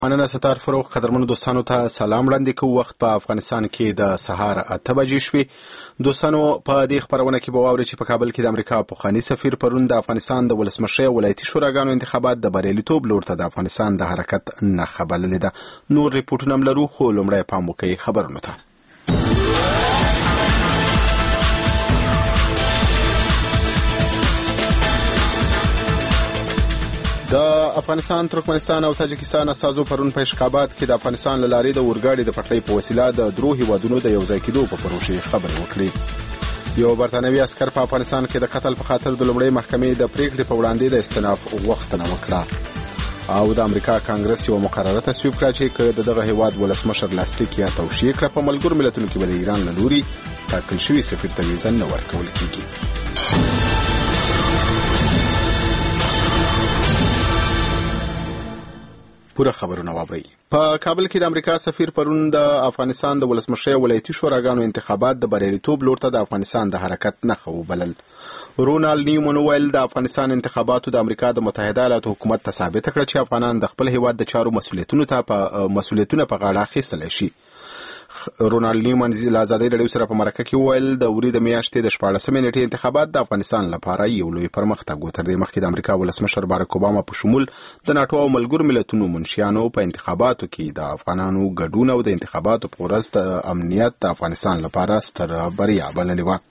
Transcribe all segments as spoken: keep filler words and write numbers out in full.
مننه ستار فروغ. قدرمنو دوستانو ته سلام وړاندې کوو. وخت په افغانستان کې د سهار اته بجې شوې. دوستانو په دې خبرونه کې به واورئ چې په کابل کې د امریکا پخواني سفیر پرون د افغانستان د ولسمشرۍ او ولایتي شوراګانو انتخابات د بریالیتوب لور ته د افغانستان د حرکت نښه بللې ده. نور ریپورټونه هم لرو، خو لومړی پام وکړئ خبرونو ته. د افغانستان، ترکمنستان او تاجکستان استازو پرون په اشخابات کې د افغانستان له لارې د اورګاډي د پټلۍ په وسیله د درو هیوادونو د یوځای کېدو په پروژې خبرې وکړې. یو برتانوي عسکر په افغانستان کې د قتل په خاطر د لومړۍ محکمې د پریکړې په وړاندې د استئناف غوښتنه وکړه. او د امریکا کانګرس یو مقرره تصویب کړه چې که دغه هیواد ولسمشر لاسلیک یا توشیح کړه، په ملګرو ملتونو کې به د ایران له لوري ټاکل شوي سفیر ته ویزه نه ورکول کېږي. پوره خبرونه واورئ. په کابل کې د امریکا سفیر پرون د افغانستان د ولسمشرۍ ولایتي شوراګانو انتخابات د بریالیتوب لور ته د افغانستان د حرکت نښه وبلل. رونالډ نیومن وویل د افغانستان انتخاباتو د امریکا د متحده ایالاتو حکومت ته ثابته کړه چې افغانان د خپل هیواد د چارو مسؤلیتونو ته په مسؤلیتونه په غاړه اخیستلی شي. رونالډ نیومن له ازادۍ راډیو سره په مرکه کې وویل د وري د میاشتې د شپاړسمې نیټې انتخابات د افغانستان لپاره یو لوی پرمختګ و. تر دې مخکې د امریکا ولسمشر باراک اوباما په شمول د ناټو او ملګرو ملتونو منشیانو په انتخاباتو کې د افغانانو ګډون او د انتخاباتو په ورځ د امنیت د افغانستان لپاره ستره بریا بللې وه.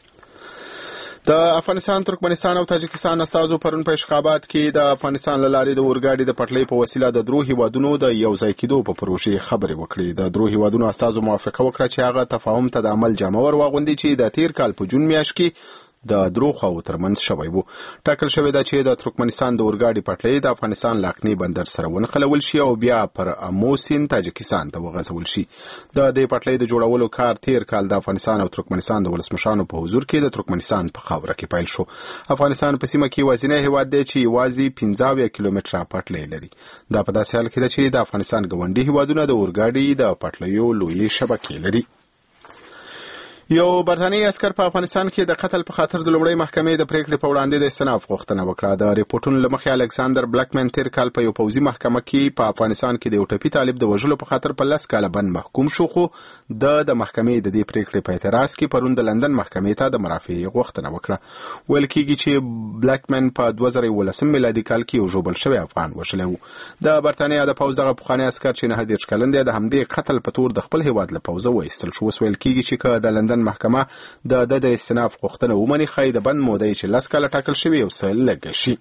د افغانستان، ترکمنستان او تاجکستان استازو پرون په اشخابات کې د افغانستان له لارې د اورګاډي د پټلۍ په وسیله د درو هیوادونو د یوځای کېدو په پروژې خبرې وکړې. د درو هیوادونو استازو موافقه وکړه چې هغه تفاهم ته د عمل جامه ور واغوندي چې د تیر کال په جون میاشت کې د درو خواو ترمنځ شوی و. ټاکل شوی ده چې د ترکمنستان د اورګاډي پټلۍ د افغانستان لاکني بندر سره ونښلول شي او بیا پر امو سیند تاجکستان ته وغځول شي. د دې پټلۍ د جوړولو کار تیر کال د افغانستان او ترکمنستان د ولسمشرانو په حضور کې د ترکمنستان په خاوره کې پیل شو. افغانستان په سیمه کې یوازینی هیواد دی چې یوازې پنځه اویا کیلومتره پټلۍ لري. دا په داسې حال کې ده چې د افغانستان ګاونډي هیوادونه د اورګاډي د پټلیو لویې شبکې لري. یو برتانوي عسکر په افغانستان کې د قتل په خاطر د لومړۍ محکمې د پریکړې په وړاندې د استئناف غوښتنه وکړه. د ریپورټونو له مخې الکساندر بلکمن تیر کال په یو پوځي محکمه کې په افغانستان کې د یو ټپي طالب د وژلو په خاطر په لس کاله بند محکوم شو، خو د د محکمې د دې پریکړې په اعتراض کې پرون د لندن محکمې ته د مرافعې غوښتنه وکړه. ویل کېږي چې بلکمن په دوه زره یولسم میلادي کال کې یو ژوبل شوی افغان وژلی و. د برتانیا د پوځ دغه پخوانی عسکر چې نهه دېرش کلن دی د همدې قتل په تور د خپل هیواد له پوځه وایستل شو. اوس ویل کېږي چې که د لندن محکمه د د د استئناف غوښتنه ومني، ښایي د بند موده چې لس کاله ټاکل شوی یو څه لږه شي.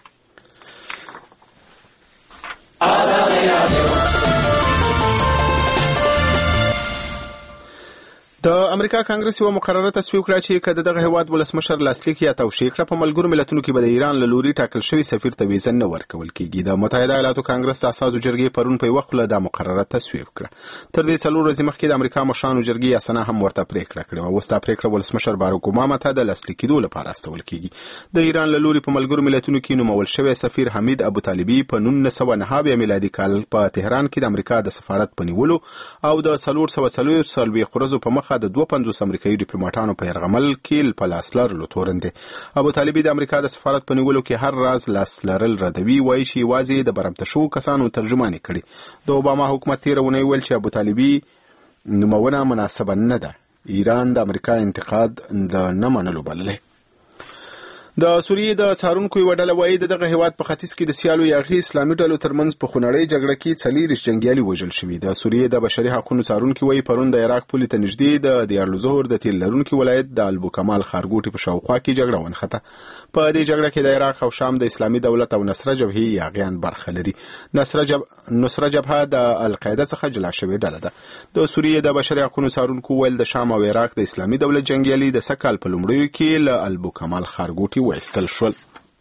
د امریکا کانګرس یو مقرره تصویب کړه چې که دغه هیواد ولسمشر لاسلیک یا توشیح کړه، په ملګرو ملتونو کې به د ایران له لوري ټاکل شوی سفیر ته ویزه نه ورکول کېږي. د متحده ایالاتو کانګرس د اساسو جرګې پرون په یوه خوله دا مقرره تصویب کړه. تر دې څلور ورځې مخکې د امریکا مشرانو جرګې اسنه هم ورته پریکړه کړې وه. اوس دا پریکړه ولسمشر باراک اوباما ته د لاسلیک کېدو لپاره استول کېږي. د ایران له لوري په ملګرو ملتونو کې نومول شوی سفیر حمید ابوطالبي په نولس سوه نهه اویا میلادي کال په تهران کې د امریکا د سفارت په نیولو او د څلور سوه څلوېښت څلوېښت ورځو په مخه د دوه پنځوس امریکایي ډیپلوماټانو په یرغمل کې په لاس لرلو تورن دی. ابوطالبي د امریکا د سفارت په نیولو کې هر راز لاس لرل ردوي، وایي چې یوازې د برمته شوو کسانو ترجماني کړي. د اوباما حکومت تېره اونۍ ویل چې ابوطالبي نومونه مناسبه نه ده. ایران د امریکا انتقاد د نه منلو بللی. د سوریې د څارونکو یوه ډله وایي د دغه هیواد په ختیځ کې د سیالو یاغي اسلامي ډلو ترمنځ په خونړۍ جګړه کې څلېرویشت جنګیالي وژل شوي. د سوریې د بشري حقونو څارونکي وایي پرون د عراق پولې ته نږدې د دیارالظهر د تیل لرونکي ولایت د البوکمال ښارګوټي په شاوخوا کې جګړه ونښته. په دې جګړه کې د عراق او شام د اسلامي دولت او نصره جبهې یاغیان برخه لري. نصره جب... نصره جبهه د القاعده څخه جلا شوې ډله ده. د سوریې د بشري حقونو څارونکو ویل د شام او عراق د اسلامي دولت جنګیالي د سکهال په لومړیو کې له البوکمال ښارګوټي وایستل شول.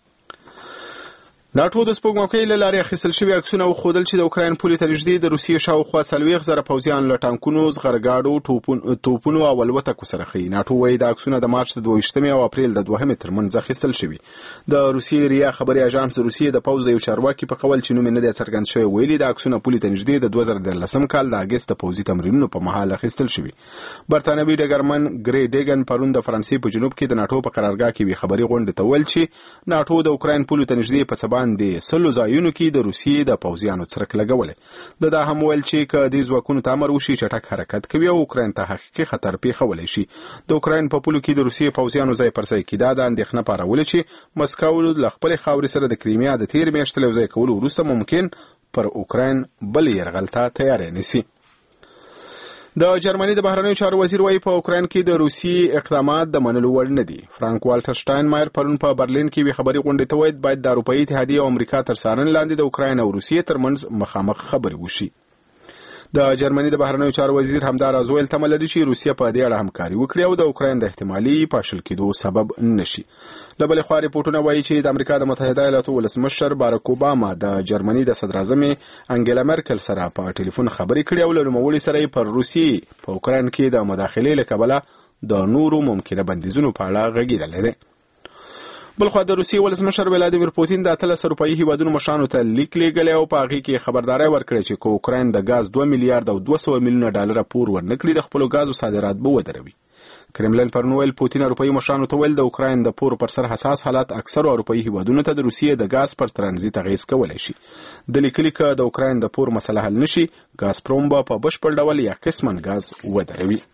ناټو د سپوږمکۍ له لارې اخیستل شوي عکسونه وښودل چې د اوکراین پولې ته نږدې د روسیې شاوخوا څلوېښت زره پوځیان له ټانکونو، زغرګاډو، توپونو او الوتکو سره ښیي. ناټو وایي دا عکسونه د مارچ د دوه ویشتمې او اپریل د دوهمې ترمنځ اخیستل شوي. د روسیې ریا خبري اژانس د روسیې د پوځ یو چارواکي په قول چې نوم یې نه دی څرګند شوی ویلي دا عکسونه پولې ته نږدې د دوه زره دیارلسم کال د اګست د پوځي تمرینونو په مهال اخیستل شوي. برتانوي ډګرمن ګری ډیګن پرون د فرانسې په جنوب کې د ناټو په قرارګاه کې یوې خبري غونډې ته ویل چې ناټو د اوکراین پولې ته نږدې په څه وړاندې سلو ځایونو کې د روسیې د پوځیانو څرک لګولې. د دا هم ویل چې که دې ځواکونو ته امر وشي چټک حرکت کوي او اوکراین ته حقیقي خطر پیښولی شي. د اوکراین په پولو کې د روسیې پوځیانو ځای پر ځای کېدا د اندېښنه پارولې چې مسکو له خپلې خاورې سره د کریمیا د تېرې میاشتې له یو ځای کولو وروسته ممکن پر اوکراین بل یرغل ته تیاری نیسي. د جرمني د بهرنیو چارو وزیر وايي په اوکراین کې د روسي اقدامات د منلو وړ نه دي. فرانک والټر شټاینمایر پرون په برلین کې وی خبري غونډې ته وایي باید د اروپאי اتحادیه او امریکا تر څارنې لاندې د اوکراین او روسیې ترمنځ مخامخ خبرې وشي. د جرمني د بهرنیو چارو وزیر همدا راز ویل تمه لري چې روسیه په دې اړه همکاري وکړي او د اوکراین د احتمالي پاشل کېدو سبب نشي. له بلې خوا ریپورټونه وایي چې د امریکا د متحده ایالاتو ولسمشر باراک اوباما د جرمني د صدراعظم انګیلا مرکل سره په ټلیفون خبرې کړې او له نوموړي سره پر روسیې په اوکراین کې د مداخلې له کبله د نورو ممکنه بندیزونو په اړه غږېدلی دی. بلخوا د روسیې ولسمشر ولادیمیر پوتین د اتلس اروپایي هیوادونو مشرانو ته لیک لیږلی او په هغې کې خبرداری ورکړی چې که اوکراین د ګاز دوه میلیارد او دوه سوه میلیونه ډالره پور ورنه کړي د خپلو ګازو صادرات به ودروي. کرملین پرون ویل پوتین اروپایي مشرانو ته ویل د اوکراین د پور پر سر حساس حالات اکثرو اروپایي هیوادونو ته د روسیې د ګاز پر ترانزیت اغېز کولی شي. د لیکلي که د اوکراین د پور مسله حل نشي ګازپروم به په بشپړ ډول یا قسما ګاز ودروي.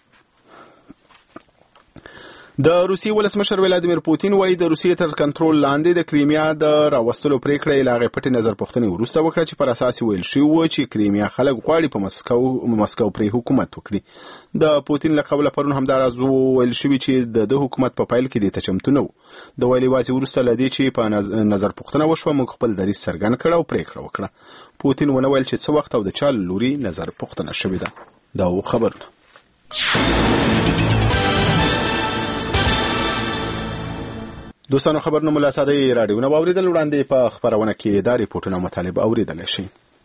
د روسیې ولسمشر ولادیمیر پوتین وایي د روسیې تر کنټرول لاندې د کریمیا د راوستلو پریکړه یې له هغې پټې نظر پوښتنې وروسته وکړه چې پر اساس یې ویل شوي وو چې کریمیا خلک غواړي په مسکو مسکو پرې حکومت وکړي. د پوتین له قبله پرون همداراز ویل شوي چې د ده حکومت په پیل کې دې ته چمتو نه و. د ویلې واسې وروسته له دې چې په نظر پوښتنه وشوه موږ خپل دریځ څرګند کړ او پریکړه وکړه. پوتین ونه ویل چې څه وخت او د چا له لوري نظر پوښتنه شوې ده. دا و خبرونه. دوستانو خبرونه ملا ساده رادیو نه واوریدل. وړاندې په خبرونه کې دا ریپورتونه مطالب اوریدل شي.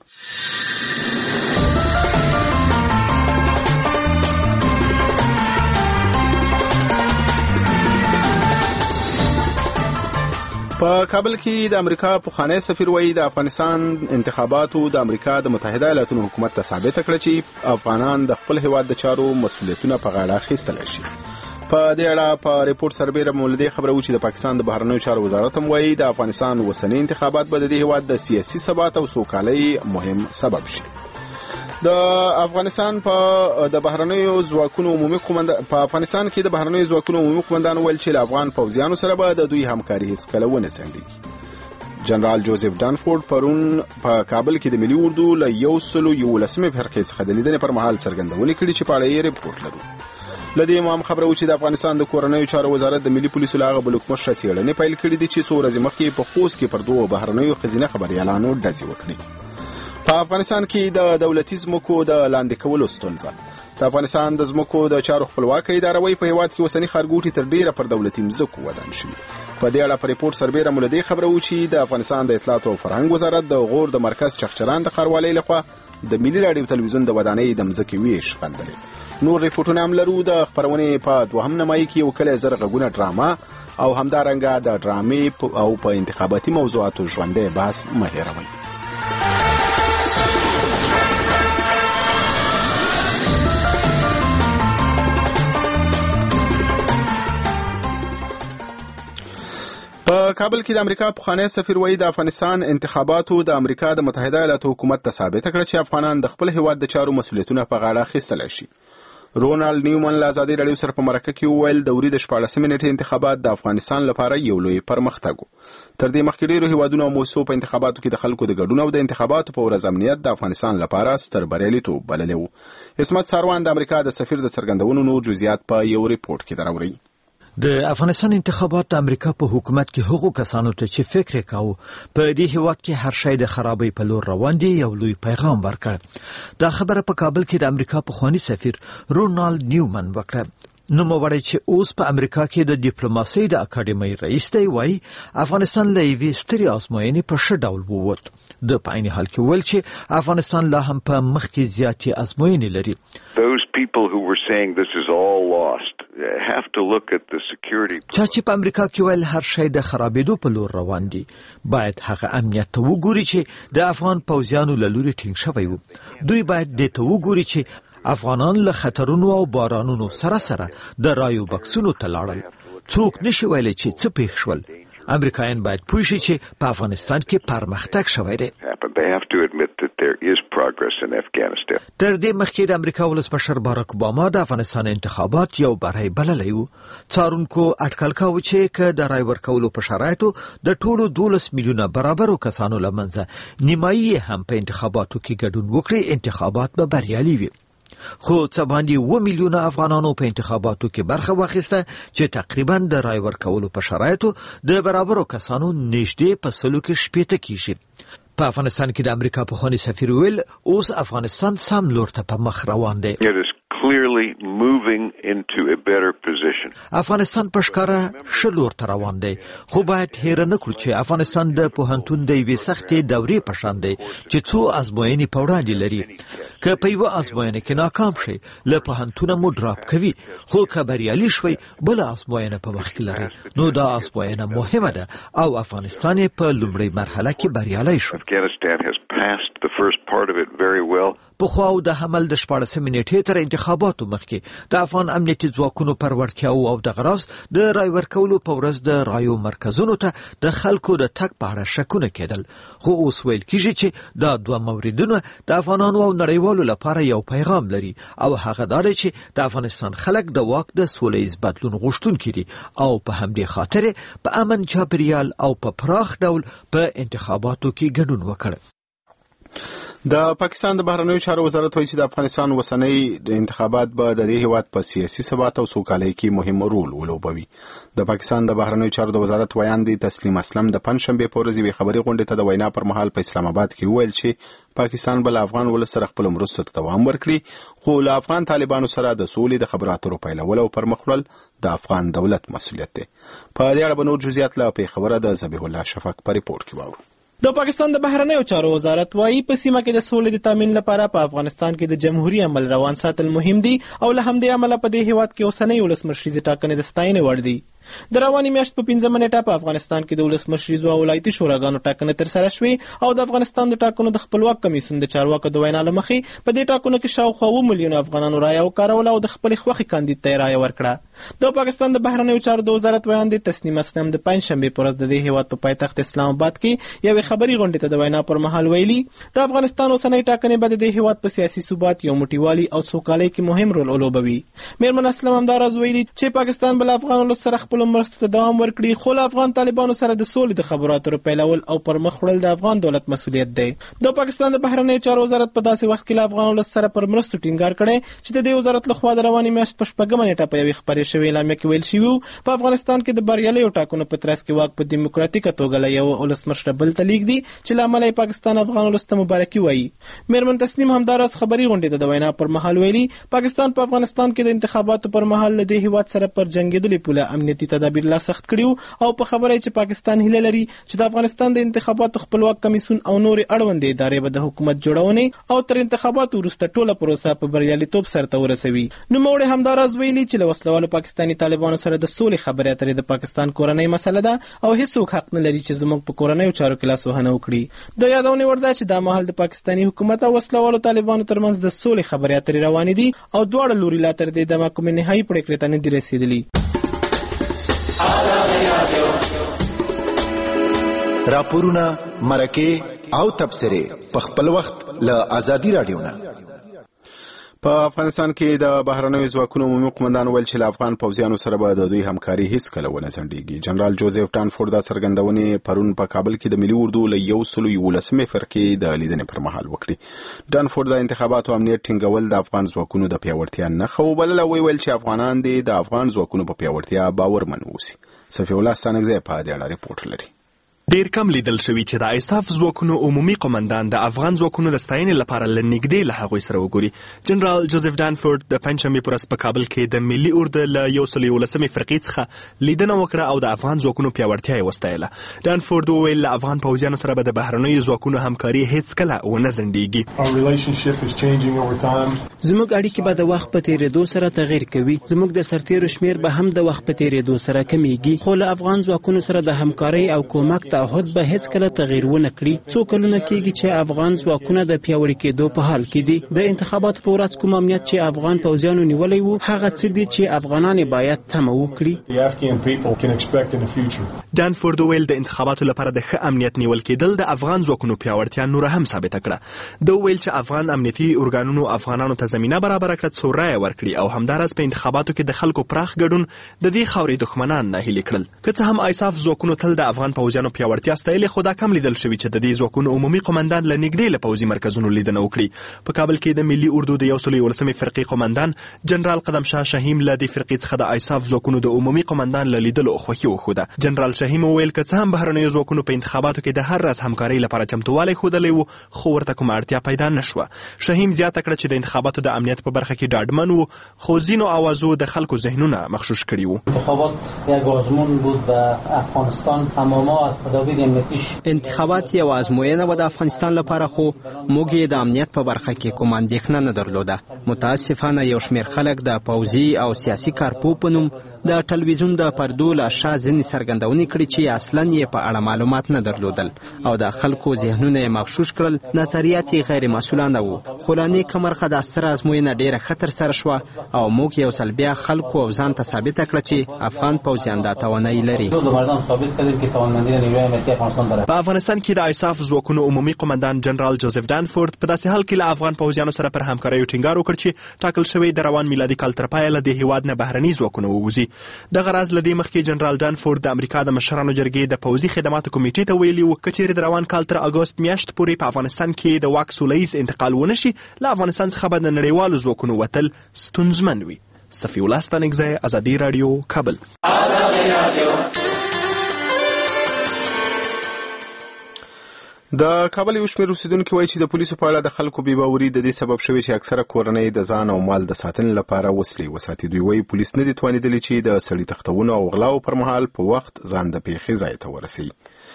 په کابل کې د امریکا پخوانی سفیر وایي د افغانستان انتخاباتو د امریکا د متحده ایالاتو حکومت ته ثابته کړه چې افغانان د خپل هیواد د چارو مسؤلیتونه په غاړه اخیستلی شي. په دې اړه په ریپورت سربیره مولدي خبره و چې د پاکستان د بهرنیو چارو وزارت هم وایي د افغانستان اوسنی انتخابات به د دې هیواد د سیاسي ثبات او سوکالۍ مهم سبب شي. د افغانستان په د بهرنیو ځواکونو عمومي قومندان په افغانستان کې د بهرنیو ځواکونو عمومي قومندان ویل چې له افغان پوځیانو سره به د دوی همکاري هیڅکله ونه ځنډېږي. جنرال جوزف ډانفورد پرون په کابل کې د ملي اردو له یو سلو یولسمې فرقې څخه د لیدنې پر مهال څرګندونې کړي چې په اړه یې ریپورټ لرو. لدې امام خبره و چې د افغانستان د کورنیو چارو وزارت د ملي پولیسو له هغه بلوکمشره څېړنې پیل کړي دي چې څو ورځې مخکې په خوست کې پر دوو بهرنیو ښځینه خبریالانو ډزې وکړي. په افغانستان کې د دولتي ځمکو د لاندې کولو ستونزه. د افغانستان د ځمکو د چارو خپلواکه اداره وایي په هیواد کې اوسني ښارګوټي تر ډیره پر دولتي ځمکو ودان شوي. په دې اړه په ریپورټ سربیره مولدي خبره و چې د افغانستان د اطلاعات او فرهنګ وزارت د غور د مرکز چغچران د ښاروالۍ لخوا د ملي راډیو تلویزیون د ودانۍ د مځکې ویش غندلې. نور ریپورټونه هم لرو. د خبرونې په دوهم نمایي کې یو کلی زر غږونه ډراما او همدارنګه د ډرامې او په انتخاباتي موضوعاتو ژوندی بحث مه هېروئ. په کابل کې د امریکا پخوانی سفیر وایي د افغانستان انتخاباتو د امریکا د متحده ایالاتو حکومت ته ثابته کړه چې افغانان د خپل هیواد د چارو مسؤلیتونه په غاړه اخیستلی شي. رونالد نیومن له ازادي راډیو سره په مرکه کې وویل د وري د شپاړسمې نېټې انتخابات د افغانستان لپاره یو لوی پرمختګ و. تر دې مخکې ډېرو هیوادونو او موسسو په انتخاباتو کې د خلکو د ګډون او د انتخاباتو په ورځ امنیت د افغانستان لپاره ستر بریالیتوب بللی و. عصمت ساروان د امریکا د سفیر د څرګندونو نور جزئیات په یو ریپورټ کې دراوړي. د افغانستان انتخابات د امریکا په حکومت کې هغو کسانو ته چې فکر کاوه په دې هیواد کې هر شی د خرابۍ په لور روان دی یو لوی پیغام ورکړ. دا خبره په کابل کې د امریکا پخوانی سفیر رونالد نیومن وکړه. نوموړی چې اوس په امریکا کې د ډیپلوماسۍ د اکاډمۍ رئیس دی وایي افغانستان له یوې سترې ازموینې په ښه ډول ووت. د په عین حال کې ویل چې افغانستان لا هم په مخ کې زیاتې ازموینې لري. Those people who were saying this is all lost have to look at the security. چا چې په امریکا کې ویل هر شی د خرابېدو په لور روان دي باید هغه امنیت ته وګوري چې د افغان پوځیانو له لوري ټینګ شوی و. دوی باید دې ته وګوري چې افغانان له خطرونو او بارانونو سره سره د رایو بکسونو ته لاړل. څوک نشي ویلی چې څه پېښ شول. امریکایان باید پوه شي چې په افغانستان کې پرمختګ شوی دی. They have to admit that there is progress in Afghanistan. تر دې مخکې د امریکا ولسمشر باراک اوباما د افغانستان انتخابات یو بری بللی و. څارونکو اټکل کاوه چې که د رای ورکولو په شرایطو د ټولو دولس میلیونه برابرو کسانو لمنځه نیمایي هم په انتخاباتو کې ګډون وکړي، انتخابات به بریالي وي. خو څه باندې اووه میلیونه افغانانو په انتخاباتو کې برخه واخیسته چې تقریبا د رای ورکولو په شرایطو د برابرو کسانو نږدې په سلو کې شپېته کیږي. په افغانستان کې د امریکا پخوانی سفیر ویل اوس افغانستان سم لور ته په مخ روان دی. Clearly moving into a better position. افغانستان په ښکاره ښه لور ته روان دی، خو باید هیر نه کړو چې افغانستان د پوهنتون د یوې سختې دورې په شان دی چې څو ازموینې په وړاندې لري. که په یوه ازموینه کې ناکام شي له پوهنتونه مو ډراپ کوي، خو که بریالي شوي بله ازموینه په مخ کې لري، نو دا ازموینه مهمه ده او افغانستان په لومړۍ مرحله کې بریالی شو. The first part of it very well. په خواو د حمل د شپاړسمې نیټې تر انتخاباتو مخکې د افغان امنیتي ځواکونو پر وړتیاو او د غراس د رای ورکولو په ورځ د رایو مرکزونو ته د خلکو د تګ په اړه شکونه کېدل، خو اوس ویل کېږي چې دا دوه موردونه د افغانانو او نړیوالو لپاره یو پیغام لري او هغه دا دی چې د افغانستان خلک د واک د سولیز بدلون غوښتونکي دي او په همدې خاطر په امن چاپیریال او په پراخ ډول په انتخاباتو کې ګډون وکړ. د پاکستان د بهرنیو چارو وزارت وایي چې د افغانستان وسنۍ انتخابات به د دې هیواد په سیاسي ثبات او سوکالۍ کې مهم رول ولوبوي. د پاکستان د بهرنیو چارو د وزارت ویاندې تسلیم اسلم د پنځشنبې په ورځ یوې خبري غونډې ته د وینا پر مهال په اسلام آباد کې وویل چې پاکستان بل افغان ولس سره خپل مرستو ته دوام ورکړي، خو له افغان طالبانو سره د سولې د خبرو اترو پیلول او پرمخ وړل د افغان دولت مسؤلیت دی. په دې اړه به نور جزئیات له پیښوره د ذبیح الله شفق په ریپورت کې واورو. د پاکستان د بهرنیو چارو وزارت وايي په سیمه کې د سولې د تامین لپاره په افغانستان کې د جمهوریت عمل روان ساتل مهم دي او له همدې عمله په دې هیواد کې اوسنۍ ولسمشریزې ټاکنې د ستاینې وړ دي. د رواني میاشت په پنځمه نیټه په افغانستان کې د ولسمشریزو او ولایتي شوراګانو ټاکنې ترسره شوې او د افغانستان د ټاکنو د خپلواک کمیسیون د چارواکو د وینا له مخې په دې ټاکنو کې شاوخوا اووه میلیونه افغانانو رایه وکاروله او د خپلې خوښې کاندید ته رایه ورکړه. د پاکستان د بهرنیو چارو د وزارت ویاندې تسنیم اسلم د پنځشنبې په ورځ د دې هیواد په پایتخت اسلام آباد کې یوې خبري غونډې ته د وینا پر مهال ویلي د افغانستان اوسنۍ ټاکنې به د دې هیواد په سیاسي ثبات، یو موټیوالي او سوکالۍ کې مهم رول ولوبوي. میرمن اسلم همداراز ویلي چې پاکستان بل افغان ولس سره خپل مرستو ته دوام ورکړي، خو له افغان طالبانو سره د سولې د خبرو اترو پیلول او پرمخ وړل د افغان دولت مسؤلیت دی. د پاکستان د بهرنیو چارو وزارت په داسې وخت کې له افغان ولس سره پر مرستو ټینګار کړی چې د دې وزارت لخوا د رواني میاشت په شپږمه نیټه په یوې خبرې شوې اعلامیه کې ویل شوي په افغانستان کې د بریالیو ټاکنو په ترڅ کې واک په دیموکراتیکه توګه له یو ولسمشر بل ته لیږدي چې له امله پاکستان افغان ولس ته مبارکي وایي. میرمن تسنیم همداراز خبري غونډې ته د وینا پر مهال ویلي پاکستان په افغانستان کې د انتخاباتو پر مهال له دې هیواد سره پر جنګېدلې پوله امنیتي تدابیر لا سخت کړي او په خبره چې پاکستان هیله لري چې د افغانستان د انتخاباتو خپلواک کمیسیون او نورې اړوندې ادارې به د حکومت جوړونې او تر انتخاباتو وروسته ټوله پروسه په بریالیتوب سرته ورسوي. نوموړي همداراز ویلي چې له وسلوالو پاکستاني طالبانو سره د سولې خبرې اترې د پاکستان کورنۍ مسله ده او هیڅوک حق نه لري چې زموږ په کورنیو چارو کې لاس وهنه وکړي. د یادونې وړ ده چې دا مهال د پاکستاني حکومت او وسلوالو طالبانو ترمنځ د سولې خبرې اترې روانې دي او دواړه لوري لا تر دې دمه کومې نهایي پرېکړې ته نه دي رسېدلي. راپورونه، مرکې او تبصرې په خپل وخت له آزادي رادیو نه. په افغانستان کې د بهرنیو ځواکونو عمومي قومندان ویل چې له افغان پوځیانو سره به د دوی همکاري هیڅ کله ونه ځنډېږي. جنرال جوزف ډانفورد دا څرګندونې پرون په کابل کې د ملي اردو له یو سلو یولسمې فرقې د لیدنې پر مهال وکړي. ډانفورد د انتخاباتو امنیت ټینګول د افغان ځواکونو د پیاوړتیا نښه وبلله. ویل چې افغانان دې د افغان ځواکونو په پیاوړتیا باورمن اوسي. صفي الله ستانکزی په دې اړه ریپورټ لري. ډیر کم لیدل شوي چې د ایساف ځواکونو عمومي قومندان د افغان ځواکونو د ستاینې لپاره له نږدې له هغوی سره وګوري. جنرال جوزف ډانفورد د پنځشنبې په ورځ په کابل کې د ملي اردو له یو سل یولسمې فرقې څخه لیدنه وکړه او د افغان ځواکونو پیاوړتیا یې وستایله. ډانفورد وویل له افغان پوځیانو سره به د بهرنیو ځواکونو همکاري هیڅ کله ونه ځنډېږي. زموږ اړیکې به د وخت په تېرېدو سره تغیر کوي. زموږ د سرتیرو شمیر به هم د وخت په تېرېدو سره کمیږي، خو له افغان ځواکونو سره د همکارۍ او کومک تعهد به هیڅ کله تغییر ونه کړي. څو کلونه کېږي چې افغان ځواکونه د پیاوړي کېدو په حال کې دي. د انتخاباتو په ورځ کوم امنیت چې افغان پوځیانو نیولې وو هغه څه دي چې افغانان باید تمه وکړي. دانفورد ویل د انتخاباتو لپاره د ښه امنیت نیول کېدل د افغان ځواکونو پیاوړتیا نور هم ثابت کړه. د ویل چې افغان امنیتي ارګانونو افغانانو ته زمينه برابر کړه څو رایه ورکړي او همدارس په انتخاباتو کې د خلکو پراخ ګډون د دې خاورې دښمنان نه هلي کړل. که څه هم ایساف ځواکونو تل د افغان پوځیانو پیاوړتیا ستایلې خو دا کم لیدل شوی چې د دې ځواکونو عمومي قومندان له نږدې له پوځي مرکزونو لیدنه وکړي. په کابل کې د ملي اردو د یو سل یولسمې فرقې قومندان جنرال قدم شاه شهیم له دې فرقې څخه د ایساف ځواکونو د عمومي قومندان له لیدلو خوښي وښوده. جنرال شهیم وویل که څه هم بهرنیو ځواکونو په انتخاباتو کې د هر راز همکارۍ لپاره چمتووالی ښودلی و خو ورته کومه اړتیا پیدا نه شوه. شهیم زیاته کړه چې د انتخاباتو د امنیت په برخه کې ډاډمن و خو ځینو اوازو د خلکو ذهنونه مغشوش کړي وو. انتخابات یک آزمون بود و افغانستان تماما از تدابیر امنیتیش انتخابات یو آزموینه و د افغانستان لپاره خو موږ د امنیت په برخه کې کوم اندېښنه نه درلوده. متاسفانه یو شمېر خلک د پوځي او سیاسي کارپو په نوم د ټلویزیون د پردو له شا ځینې څرګندونې کړي چې اصلاً یې په اړه معلومات نه درلودل او د خلکو ذهنونه یې مغشوش کړل. نظریات یې غیر مسؤلانه وو. خو له نیکه مرغه د ستره ازموینه ډېره ښه ترسره شوه او موږ یو ځل بیا خلکو او ځان ته ثابته کړه چې افغان پوځیان دا توانایي لري. په افغانستان کې د ایساف ځواکونو عمومي قومندان جنرال جوزف دانفورد په داسې حال کې له افغان پوځیانو سره پر همکاریو ټینګار وکړ چې ټاکل شوی د روان میلادي کال تر پایه له دې هیواد نه بهرني ځواکونه ووځي. دغه راز له دې مخکې جنرال دانفورد د امریکا د مشرانو جرګې د پوځي خدماتو کمیټې ته ویلي و که چیرې د روان کال تر اګوست میاشت پورې په افغانستان کې د واک سوله ییز انتقال ونه شي له افغانستان څخه به د نړیوالو ځواکونو وتل ستونزمن وي. صفي الله ستانکزی، ازادي راډیو، کابل. د کابل یو شمېر اوسیدونکي وایي چې د پولیسو په اړه د خلکو بې باوري د دې سبب شوی چې اکثره کورنۍ د ځان او مال د ساتنې لپاره وسلې وساتي. دوی وایي پولیس نه دي توانېدلي چې د سړي تختونو او غلاو پر مهال په وخت ځان د پیښې ځای ته ورسوي.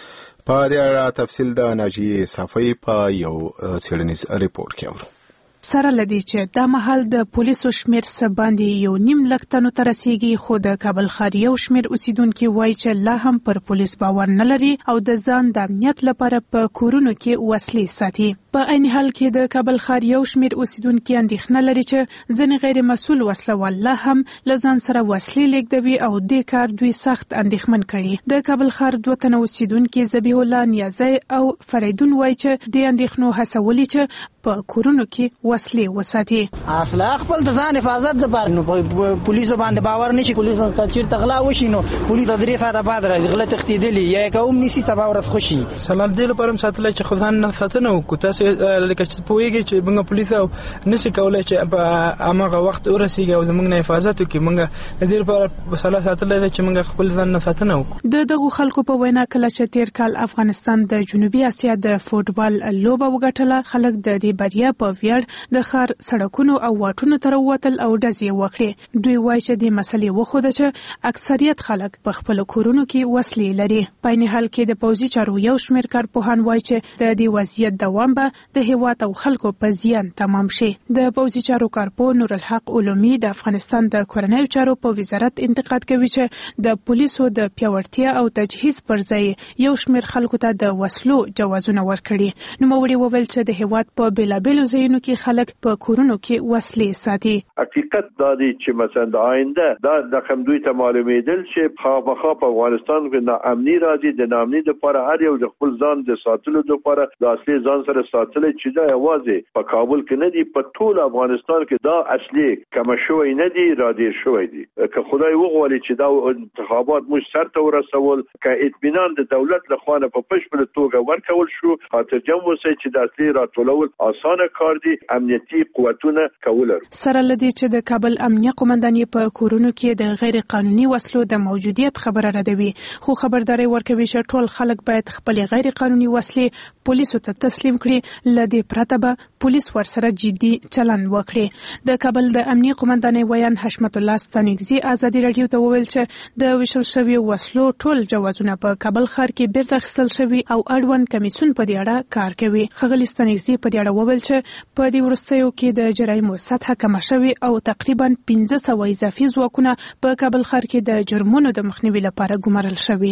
په دې اړه تفصیل د ناجیې صافۍ په یو څېړنیز ریپورټ کې اورو. سره لدی چې دا مهال د پولیسو شمیر څه باندې یو نیم لک تنو ته رسیږي خو د کابل ښار یو شمیر اوسیدونکي وایي چې لا هم پر پولیس باور نه لري او د ځان د امنیت لپاره په کورونو کې وسلې ساتي. په عین حال کې د کابل ښار یو شمیر اوسیدونکي اندېښنه لري چې ځینې غیر مسؤل وسله لا هم له ځان سره وسلې لیږدوي او دې کار دوی سخت اندېښمن کړي. د کابل ښار دوه تنه اوسیدونکي ذبیح الله نیازی او فریدون وایي چې د اندېښنو هڅولي چې په کورونو کې وسلې وساتي. اصله خپل د ځان حفاظت لپاره نو پولیسو باندې باور نشي. پولیسو کچیر تغلا وشي نو پولیس د درې ساعته بعد راځي غلط تختیدلی یا کوم نسی سبا ورځ خوشي سلام دې لپاره ساتل چې خدان نه ساتنه او کو تاسو لکه چې پوېږي چې موږ پولیس او نسی کولای چې په هغه وخت ورسیږي او موږ نه حفاظت وکړي. موږ د دې لپاره وسله ساتل چې موږ خپل ځان نه ساتنه وکړو. د دغه خلکو په وینا کله چې تیر کال افغانستان د جنوبي اسیا د فوټبال لوبه وګټله خلک د دې بریا په ویاړ د ښار سړکونو او واټونو ته راووتل او ډزې وکړې. دوی وایي چې د مسلې وښوده چې اکثریت خلک په خپلو کورونو کې وسلې لري. په عین حال کې د پوځي چارو یو شمېر کارپوهان وایي چې د دې وضعیت دوام به د هیواد او خلکو په زیان تمام شي. د پوځي چارو کارپو نور الحق علومي د افغانستان د کورنیو چارو په وزارت انتقاد کوي چې د پولیسو د پیاوړتیا او تجهیز پر ځای یو شمېر خلکو ته د وسلو جوازونه ورکړي. نوموړي وویل چې د هیواد په بېلابېلو ځایونو کې خلک په کورونو کې وسلې ساتي. حقیقت دا دی چې مثلا د آینده دا د کوم دوی ته معلومېدل چې خامخا په افغانستان کې ناامني راځي. د ناامني لپاره هر یو د خپل ځان د ساتلو لپاره د اصلي ځان سره ساتل چې دا یوازې په کابل کې نه دی په ټول افغانستان کې دا اصلي کم شوی نه دی را دي شوی دی. که خدای وغواړي چې دا انتخابات موږ سر ته ورسول که اطمینان د دولت له خوا په بشپړ توګه ورکول شو خاطر جمع وسی چې د اصلي راټولول اسانه کار دی امنیتي قوتونه کول. سره لدی چې د کابل امنیه قومنداني په کورونو کې د غیر قانوني وسلو د موجودیت خبره ردوي خو خبرداري ورکوي چې ټول خلک باید خپل غیر قانوني وسلې پولیسو ته تسلیم کړي. لدی پرته به پولیس ورسره جدي چلند وکړي. د کابل د امنیه قومندانۍ ویان حشمت الله ستانکزي ازادي رادیو ته وویل چې د وشل شوی وسلو ټول جوازونه په کابل ښار کې بیرته اخیستل شوي او اړوند کمیسیون په دې اړه کار کوي. ښاغلي ستانکزي په دې اړه وویل چې په دې وروستیو کې د جرایمو سطحه کمه شوې او تقریبا پنځه سوه اضافي ځواکونه په کابل ښار کې د جرمونو د مخنیوي لپاره ګمارل شوي.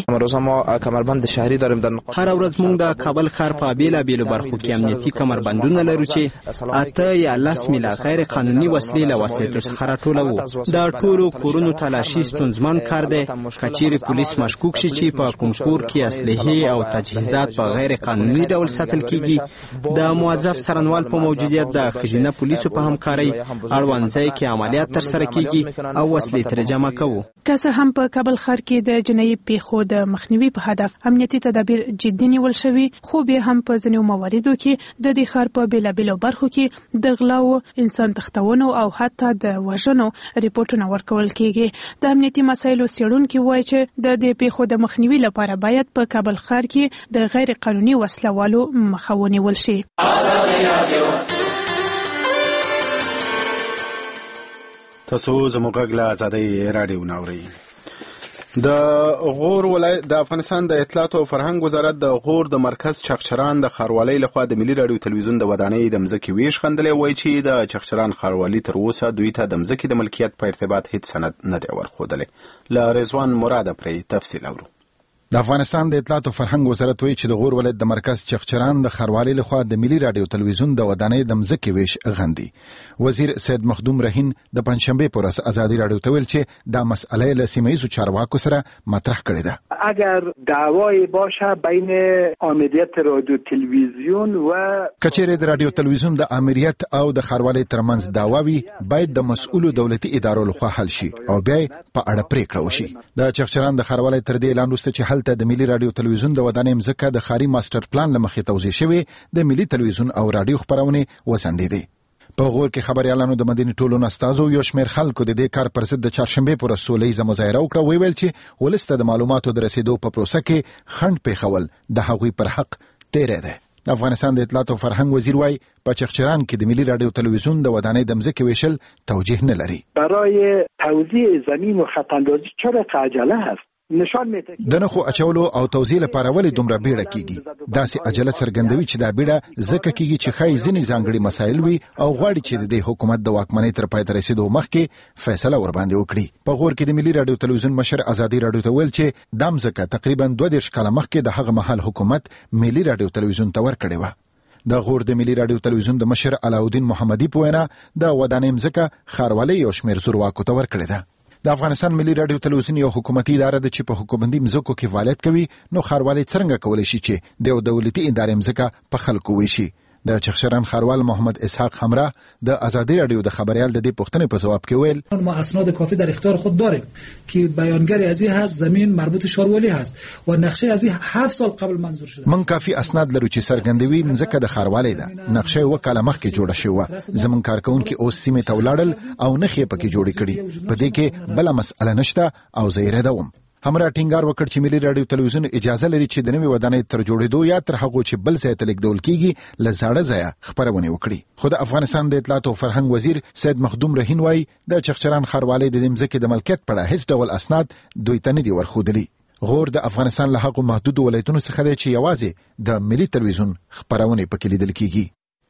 هر ورځ موږ د کابل ښار په بیلابیلو برخو کې امنیتي کمربندونه لرو چې اته یا لس میله غیر قانوني وسلې له وسایطو څخه راټولوو. د ټولو کورونو تلاشي ستونزمن کار دی. که چیرې پولیس مشکوک شي چې په کوم کور کې اسلحې او تجهیزات په غیر قانوني ډول ساتل کیږي، د موظف څارنوال په موجودیت د ښځینه پولیسو په همکارۍ اړوند ځای کې عملیات ترسره کیږي او وسلې ترې جمع کوو. که څه هم په کابل ښار کې د جنایي پیښو د مخنیوي په هدف امنیتي تدابیر جدي نیول شوي، خو بیا هم په ځینو مواردو کې د دې ښار په بیلابیلو برخو کې د غلاو، انسان تښتونو او حتی د وژنو ریپورټونه ورکول کیږي. د امنیتي مسایلو څېړونکي وایي چې د دې پیښو د مخنیوي لپاره باید په کابل ښار کې د غیر قانوني وسلوالو مخه ونیول شي. تاسو زموږ غږ له ازادۍ راډیو ناورئ. د غور ولایت د افغانستان د اطلاعات او فرهنګ وزارت د غور د مرکز چغچران د ښاروالۍ لخوا د ملي راډیو تلویزیون د ودانۍ د مځکې ویش غندلی، وایي چې د چغچران ښاروالي تر اوسه دوی ته د مځکې د ملکیت په ارتباط هیڅ سند نه دی ورښودلی. له رضوان مراد پرې تفصیل اورو. د افغانستان د اطلاعات او فرهنګ وزارت وایي چې د غور ولایت د مرکز چغچران د ښاروالۍ لخوا د ملي راډیو تلویزیون د ودانۍ د مځکې ویش غندي. وزیر سید مخدوم رهین د پنجشنبه پر ورځ ازادي راډیو ته ویل چې دا مسئله له سیمه ییزو چارواکو سره مطرح کړې ده. اگر دعوای باشه بین آمریت رادیو تلویزیون و کچېرې د راډیو تلویزیون د امریت او د ښاروالۍ ترمنځ دعوا وي، باید د مسؤلو دولتي ادارو لخوا حل شي او بیا په اړه پریکړه وشي. د چغچران د ښاروالۍ تر دې اعلان وروسته چې هلته د ملي راډیو تلویزیون د ودانۍ مځکه د ښاري ماستر پلان له مخې توضیح شوې، د ملي تلویزیون او راډیو خپرونې وځنډېدې. په غور کې خبريالانو د مدني ټولنو استازو یو شمېر خلکو د دې کار پر ضد د چهارشنبه پر ورځ سولیزه مظاهره وکړه. ویل چې ولسته د معلوماتو د رسیدو په پروسه کې خنډ پیښول د هغوی پر حق تیری ده. د افغانستان د اطلاعات او فرهنګ وزیر وايي په چغچران کې د ملي راډیو تلویزیون د ودانۍ د مځکې ویشل توجیه نه لري. برای توزیع زمین و خط اندازی چرا عجله هست؟ نشان میده د نخو اچولو او توزیع لپاره ولې دومره بیړه کیږي. داسې عجله څرګندوي چې دا بیړه ځکه کیږي چې خای ځینې ځانګړي مسایل وي او غواړي چې د حکومت د واکمنۍ تر پای ته رسیدو مخکې فیصله ور باندې وکړي. په غور کې د ملي راډیو تلویزیون مشر ازادي راډیو ته ویل چې دا مځکه تقریبا دوه دېرش کاله مخکې د هغه مهال حکومت ملي راډیو تلویزیون ته ورکړې وه. د غور د ملي راډیو تلویزیون د مشر علاودین محمدي په وینا د ودانۍ مځکه ښاروالۍ یو شمېر زورواکو ته ورکړې ده. د افغانستان ملي راډیو تلویزیون یو حکومتي اداره ده چې په حکومتي مځکو کې فعالیت کوي، نو ښاروالۍ څنګه کولی شي چې د یو دولتي ادارې مځکه په خلکو ویشي؟ د چغچران ښاروال محمد اسحاق همراه د ازادي راډیو د خبریال د دې پوښتنې په جواب کې ویل ما اسناد کافی در اختیار خود داریم که بیانگر از این هست زمین مربوط ښاروالۍ هست و نقشه از این هفت سال قبل منظور شده. من کافی اسناد لرو چې څرګندوي مځکه د ښاروالۍ ده. نقشه وکاله مخکې جوړه شوې، زمون کارکونکو اوس سیمه ته ولاړل او نخې پکې جوړې کړي. په دې کې بل مسأله نشته او زیره دوم. همرا ټینګار وکړ چې ملي راډیو تلویزیون اجازه لري چې د نوې ودانۍ تر جوړېدو یا تر هغه چې بل ځای ته لیږدول کیږي له زاړه ځایه خبرونه وکړي. خو د افغانستان د اطلاعات او فرهنګ وزیر سید مخدوم رهین وايي د چغچران ښاروالۍ د مځکې د ملکیت په اړه هیڅ ډول اسناد دوی ته نه دي ورښودلي. غور د افغانستان له هغو محدود ولایتونو څخه دی چې یوازې د ملي تلویزیون خبرونه پکې لیدل کیږي.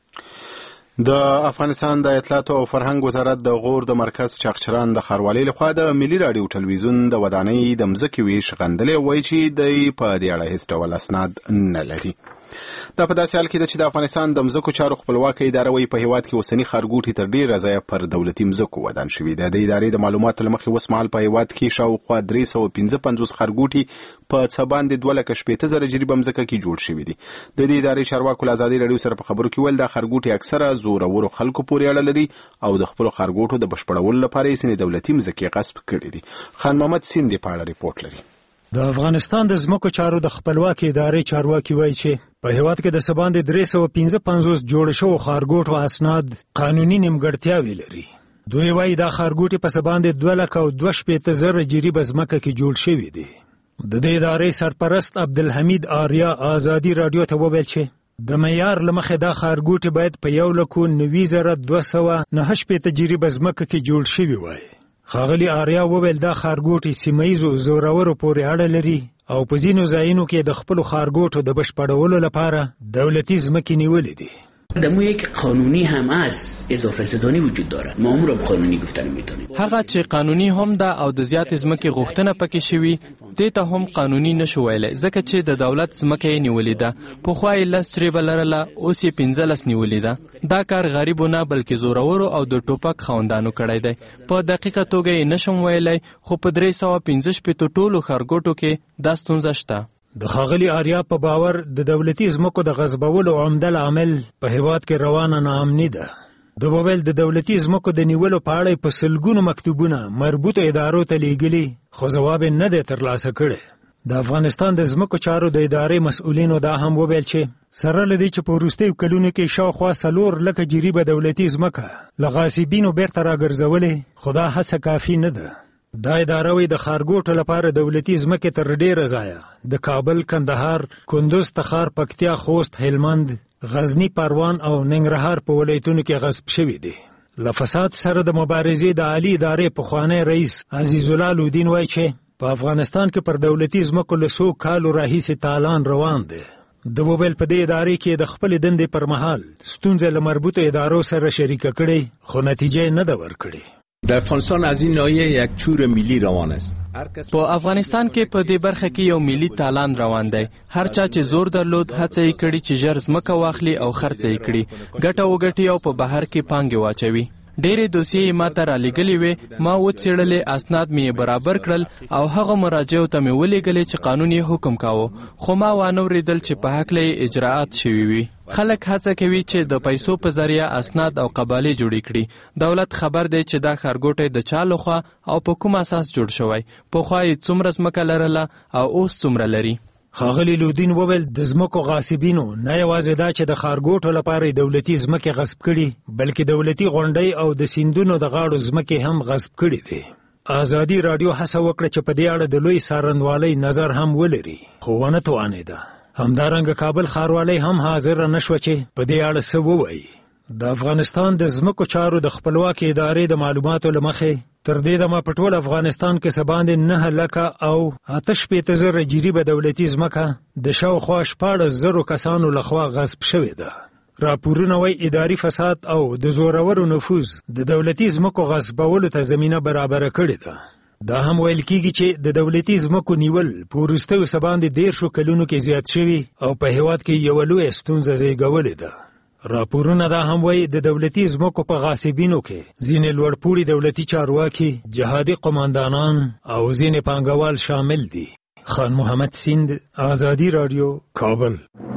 د افغانستان د اطلاعات او فرهنګ وزارت د غور د مرکز چغچران د ښاروالۍ لخوا د ملي راډیو تلویزیون د ودانۍ د مځکې ویش غندلی، وایي چې دوی په دې اړه هیڅ ډول اسناد نه لري. دا په داسې حال کې ده چې د افغانستان د مځکو چارو خپلواکه اداره وایي په هیواد کې اوسني ښارګوټي تر ډېره ځایه پر دولتي مځکو ودان شوي دي. د ادارې د معلوماتو له مخې اوس مهال په هیواد کې شاوخوا درې سوه پنځه پنځوس ښارګوټي په څه باندې دوه لکه شپېته زره جریبه مځکه کې جوړ شوي دي. د دې ادارې چارواکو له ازادي راډیو سره په خبرو کې ویل دا ښارګوټي اکثره زورورو خلکو پورې اړه لري او د خپلو ښارګوټو د بشپړولو لپاره یې ځینې دولتي مځکې غصب کړي دي. خان محمد سیندې په اړه ریپورټ لري. د افغانستان د ځمکو چارو د خپلواکۍ ادارې چارواکي وایي چې په هیواد کې د څه باندې درې سوه پنځه پنځوس جوړ شوو ښارګوټو اسناد قانوني نیمګړتیاوې لري. دوی وایي دا ښارګوټي په څه باندې دوه لکه او دوه شپېته زره جریبه ځمکه کې جوړ شوي دي. د دې ادارې سرپرست عبدالحمید آریا ازادي راډیو ته وویل چې د معیار له مخې دا ښارګوټي باید په یو لکو نوي زره دوه سوه نهه شپېته جریبه ځمکه کې جوړ شوي وای. ښاغلي آریا وویل دا ښارګوټي سیمه ییزو زورورو پورې اړه لري او په ځینو ځایونو کې د خپلو ښارګوټو د بشپړولو لپاره دولتي ځمکې نیولې دي. دمو یک قانونی هم است اضافه ستانی وجود دارد، ما هم را قانونی گفتن میتونیم. هغه چې قانوني هم ده او د زیات ځمکې غوښتنه پکې شوی دې ته هم قانوني نشو ویلی، ځکه چې د دولت ځمکه یې نیولې ده. پخوا یې لس جریبه لرله، اوس یې پنځلس نیولې ده. دا کار غریبو نه بلکې زورورو او د ټوپک خاوندانو کړی دی. په دقیقه توګه یې نشم ویلی، خو په درې سوه پنځه شپېتو ټولو ښارګوټو کې دا ستونزه شته. د ښاغلي آریا په باور د دولتي ځمکو د غصبولو عمده لامل په هیواد کې روانه ناامني ده. د وویل د دولتي ځمکو د نیولو په اړه په سلګونو مکتوبونه مربوطو ادارو ته لیږلي، خو ځواب یې نه دی ترلاسه کړی. د افغانستان د ځمکو چارو د ادارې مسؤلینو دا هم وویل چې سره له دې چې په وروستیو کلونو کې شاوخوا څلور لکه جریبه دولتي ځمکه له غاصبینو بیرته راګرځولې، خو دا هڅه کافي نه ده. دا اداره وی د ښارګوټو لپاره دولتي ځمکې تر ډیره ځایه د کابل، کندهار، کندوز، تخار، پکتیا، خوست، هلمند، غزنی، پروان او ننګرهار په ولایتونو کې غصب شوي دي. له فساد سره د مبارزې د عالی ادارې پخوانی رئیس عزیز الله لودین وایي چې په افغانستان کې پر دولتي ځمکو له څو کالو راهیسې تالان روان دی. د وویل په دې ادارې کې د خپلې دندې پر مهال ستونزه له مربوطو ادارو سره شریکه کړې، خو نتیجه نه ده ورکړې. در افغانستان از این ناحیه یک چور ملی روان است. په افغانستان کې په دې برخه کې یو ملي تالان روان دی. هر چا چې زور درلود هڅه یې کړې چې ژر ځمکه واخلي او خرڅ یې کړي، ګټه وګټي او په بهر کې پانګې واچوي. ډېرې دوسیې یې ما ته رالیږلې وې، ما وڅېړلې، اسناد مې برابر کړل او هغه مراجعو ته مې ولیږلې چې قانون یې حکم کاوه، خو ما وانه اورېدل چې په هکله یې اجراعات شوي وي. خلک هڅه کوي چې د پیسو په ذریعه اسناد او قبالې جوړې کړي. دولت خبر دی چې دا ښارګوټی د چا لخوا او په کوم اساس جوړ شوی، پخوا یې څومره ځمکه لرله او اوس څومره لري. ښاغلي لودین وویل د ځمکو غاصبینو نه یوازې دا چې د ښارګوټو لپاره دولتي ځمکې غصب کړي، بلکې دولتي غونډۍ او د سیندونو د غاړو ځمکې هم غصب کړي دي. ازادي راډیو هڅه وکړه چې په دې اړه د لوی څارنوالۍ نظر هم ولري، خو ونه توانېده. همدارنګه کابل ښاروالۍ هم حاضره نه شوه چې په دې اړه څه ووایي. د افغانستان د ځمکو چارو د خپلواکې ادارې د معلوماتو له مخې تر دې دمه په ټول افغانستان کې څه باندې نه لکه او اته شپېته زره جریبه دولتي ځمکه د شاوخوا شپاړس زرو کسانو لخوا غصب شوې ده. راپورونه وایي اداري فساد او د زورورو نفوذ د دولتي ځمکو غصبولو ته زمینه برابره کړې ده. دا هم ویل کیږي چې د دولتي ځمکو نیول په وروستیو څه باندې دېرشو کلونو کې زیات شوي او په هیواد کې یوه لویه ستونزه زیږولې ده. راپورونه دا هم وایي د دولتي ځمکو په غاصبینو کې ځینې لوړپوړي دولتي چارواکي، جهادي قماندانان او ځینې پانګوال شامل دي. خان محمد سیند، آزادي راډیو، کابل.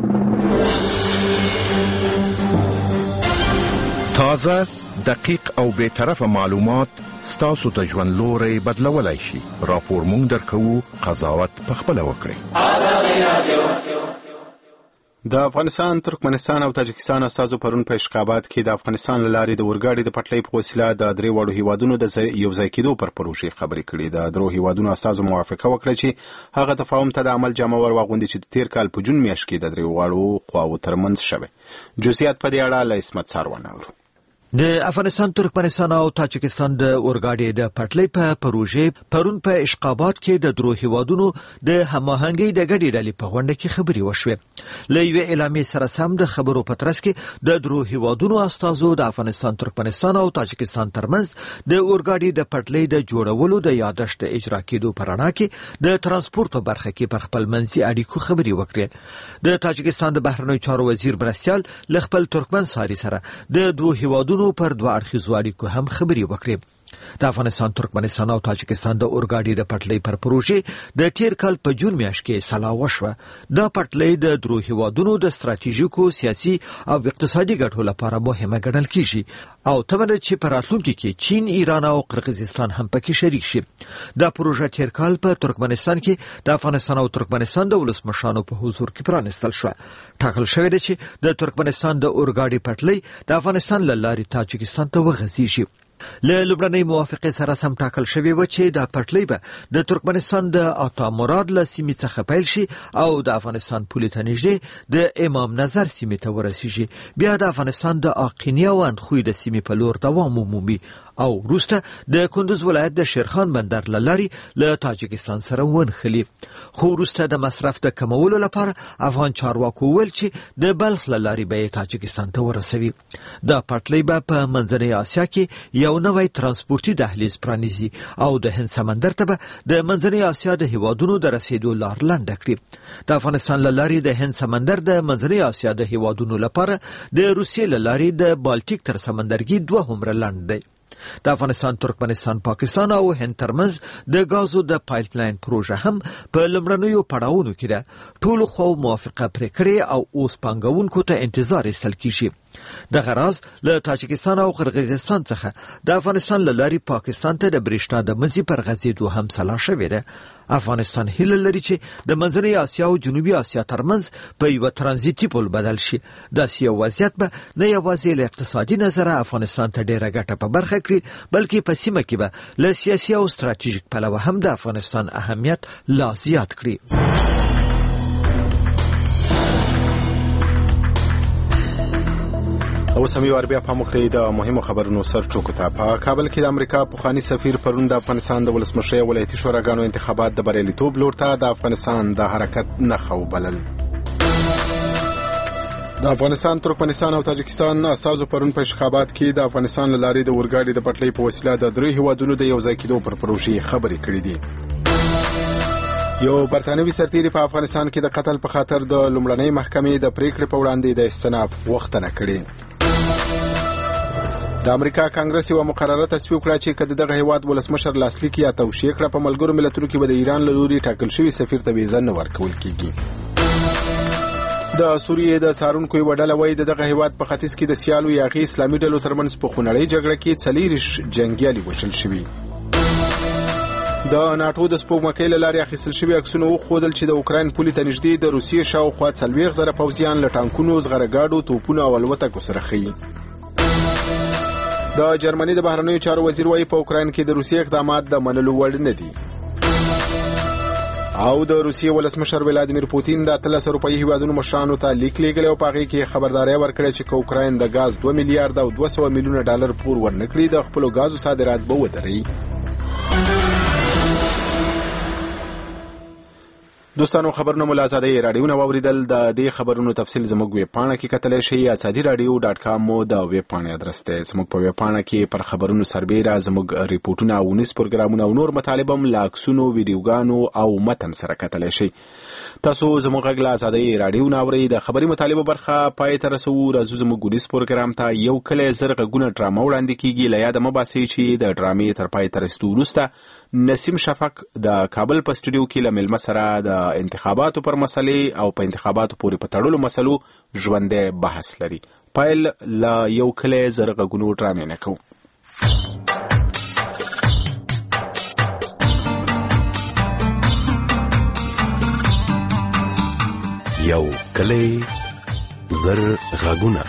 تازه، دقیق او بی‌طرفه معلومات ستاسو ته ژوند لوری بدلولای شي. راپور مونږ درکوو، قضاوت پخپله وکړئ. آزادي راډیو. د افغانستان، ترکمنستان او تاجکستان استازو پرون په اشقاباد کې د افغانستان له لارې د اورګاډي د پټلۍ په وسیله د درې واړو هیوادونو د یو ځای کېدو پر پروژې خبرې کړې. د درو هیوادونو استازو موافقه وکړه چې هغه تفاهم ته د عمل جامه ور واغوندي چې د تیر کال په جون میاشت کې د درې واړو خواو ترمنځ شوه. جزئیات په دې اړه له اسمت ساروان اورو. د افغانستان، ترکمنستان او تاجکستان د اورګاډي د پټلۍ په پروژې پرون په اشقاباد کې د درو هیوادونو د هماهنګۍ د ګډې ډلې په غونډه کې خبرې وشوې. له یوې اعلامیې سره سم د خبرو په ترڅ کې د درو هیوادونو استازو د افغانستان، ترکمنستان او تاجکستان ترمنځ د اورګاډي د پټلۍ د جوړولو د یادښت د اجرا کېدو په رڼا کې د ترانسپورت په برخه کې پر خپل منځي اړیکو خبرې وکړې. د تاجکستان د بهرنیو چارو وزیر مرستیال له خپل ترکمن ساري سره د دوه هیوادونو پر دوه اړخیزو اړیکو هم خبرې وکړې. د افغانستان، ترکمنستان او تاجکستان د اورګاډي د پټلۍ پر پروژې د تیر کال په جون میاشت کې سلا وشوه. دا پټلۍ د درو هیوادونو د ستراتیژیکو، سیاسي او اقتصادي ګټو لپاره مهمه ګڼل کیږي او تمنه چې په راتلونکي کې چین، ایران او قرغیزستان هم پکې شریک شي. دا پروژه تیر کال په ترکمنستان کې د افغانستان او ترکمنستان د ولسمشرانو په حضور کې پرانستل شو. ټاکل شوی دی چې د ترکمنستان د اورګاډي پټلۍ د افغانستان له لارې تاجکستان ته وغځیږي. له لومړنۍ موافقې سره سم ټاکل شوی و چې د پټلۍ به د ترکمنستان د آتا مراد له سیمې څخه پیل شي او د افغانستان پولې ته نږدې د امام نظر سیمې ته ورسیږي، بیا د افغانستان د آقینیا او اندخوی د سیمې په لور دوام ومومي او وروسته د کندوز ولایت د شیرخان بندر له لارې له تاجکستان سره ونښلي. خو وروسته د مصرف د کمولو لپاره افغان چارواکو وویل چې د بلخ له لارې به یې تاجکستان ته ورسوي. دا پټلۍ به په منځنۍ اسیا کې یو نوی ترانسپورتي دهلیز پرانیزي او د هند سمندر ته به د منځنۍ اسیا د هیوادونو د رسیدو لار لنډه کړي. د افغانستان له لارې د هند سمندر د منځنۍ اسیا د هیوادونو لپاره د روسیې له لارې د بالټیک تر سمندرګي دوه هومره لنډ دی. د افغانستان، ترکمنستان، پاکستان او هند ترمنځ د غازو د پایپ لاین پروژه هم په لومړنیو پړاوونو کې ده. ټولو خو موافقه پرې کړې او اوس پانګونکو ته انتظار ایستل کیږي. دغه راز له تاجکستان او قرغیزستان څخه د افغانستان له لارې پاکستان ته د برېښنا د مزي پر غځېدو هم سلا شوې ده. افغانستان هیله لري چې د منځنۍ اسیا او جنوبي اسیا ترمنځ په یو ترانزیتي پل بدل شي. داسې یو وضعیت به نه یوازې له اقتصادي نظره افغانستان ته ډېره ګټه په برخه کړي، بلکې په سیمه کې به له سیاسي او ستراتیژیک پلوه هم د افغانستان اهمیت لا زیات کړي. اوس هم یو ور بیا پام وکړئ د مهمو خبرونو سرچوکو ته. په کابل کې د امریکا پخوانی سفیر پرون د افغانستان د ولسمشرۍ ولایتي شوراګانو انتخابات د بریالیتوب لور ته د افغانستان د حرکت نښه وبلل. د افغانستان، ترکمنستان او تاجکستان اساسو پرون په انتخابات کې د افغانستان له لارې د اورګاډي د پټلۍ په وسیله د درې هیوادونو د یو ځای کېدو پر پروژې خبرې کړې دي. یو برتانوي سرتیري په افغانستان کې د قتل په خاطر د لومړنۍ محکمې د پریکړې په وړاندې د استئناف غوښتنه کړې. د امریکا کانګرس یو مقرره تصویب کړه چې کله دغه هیواد ولسمشر لاسلیک یا توشیح کړه په ملګرو ملتونو کې به د ایران له لوري ټاکل شوی سفیر ته ویزه نه ورکول کیږي. د سوریې د سارونکو یو ډله وایي دغه هیواد په ختیځ کې د سیالو یا غي اسلامي ډلو ترمنځ په خونړۍ جګړه کې څلېرویشت جنگیالي وژل شوي. د ناتو د سپوږمکۍ له لارې اخیستل شوي عکسونه وښودل چې د اوکراین پولې ته نږدې د روسیې شاوخوا څلوېښت زره پوځیان له ټانکونو، زغرهګاډو، توپونو او الوتکو سره ښیي. د جرمني د بهرنیو چارو وزیر وایي په اوکراین کې د روسیې اقدامات د منلو وړ نه دي. او د روسیې ولسمشر ولادیمیر پوتین د اتلس روپۍ هیوادونو مشرانو ته لیک لیږلی او په هغې کې خبرداری ورکړی چې که اوکراین د غاز دوه میلیارډ او دوه سوه میلیونه ډالر پور ورنکړي د خپلو غازو صادرات به ودروي. دوستانو، خبرونه مو له ازادۍ راډیو نه واوریدل. د دې خبرونو تفصیل زموږ ویب پاڼه کې کتلی شئ. ازادي راډیو ډاټ کام مو د ویب پاڼې ادرس دی. زموږ په ویب پاڼه کې پر خبرونو سربیره زموږ ریپورټونه او ونیس پروګرامونه او نور مطالب هم له عکسونو، ویډیوګانو او متن سره کتلی شئ. تاسو زموږ غږ له ازادۍ راډیو نه اورئ. د خبري مطالبو برخه پای ته رسوو. راځو زموږ ونیس پروګرام ته. یو کلی زر غږونه ډرامه وړاندې کیږي. له یاده مه باسئ چې د ډرامې تر پای ته رسېدو وروسته نسیم شفق د کابل په سټوډیو کې له میلمه سره د انتخاباتو پر مسلې او په انتخاباتو پورې په تړلو مسلو ژوندی بحث لري. پیل له یو کلی زر غږونو ډرامې نه کوو. یو کلی زر غږونه.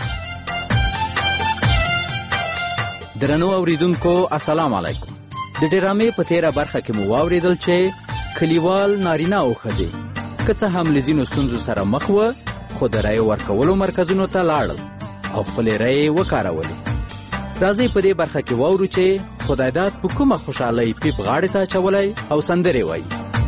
درنو اوریدونکو السلام علیکم. د ډرامې په تیره برخه کې مو واوریدل چې کلیوال نارینه او ښځې که څه هم له ځینو ستونزو سره مخ وه، خو د رایې ورکولو مرکزونو ته لاړل او خپلې رایې وکارولې. راځئ په دې برخه کې واورو چې خدای داد په کومه خوشحالۍ پیپ غاړې ته اچولی او سندرې وایي.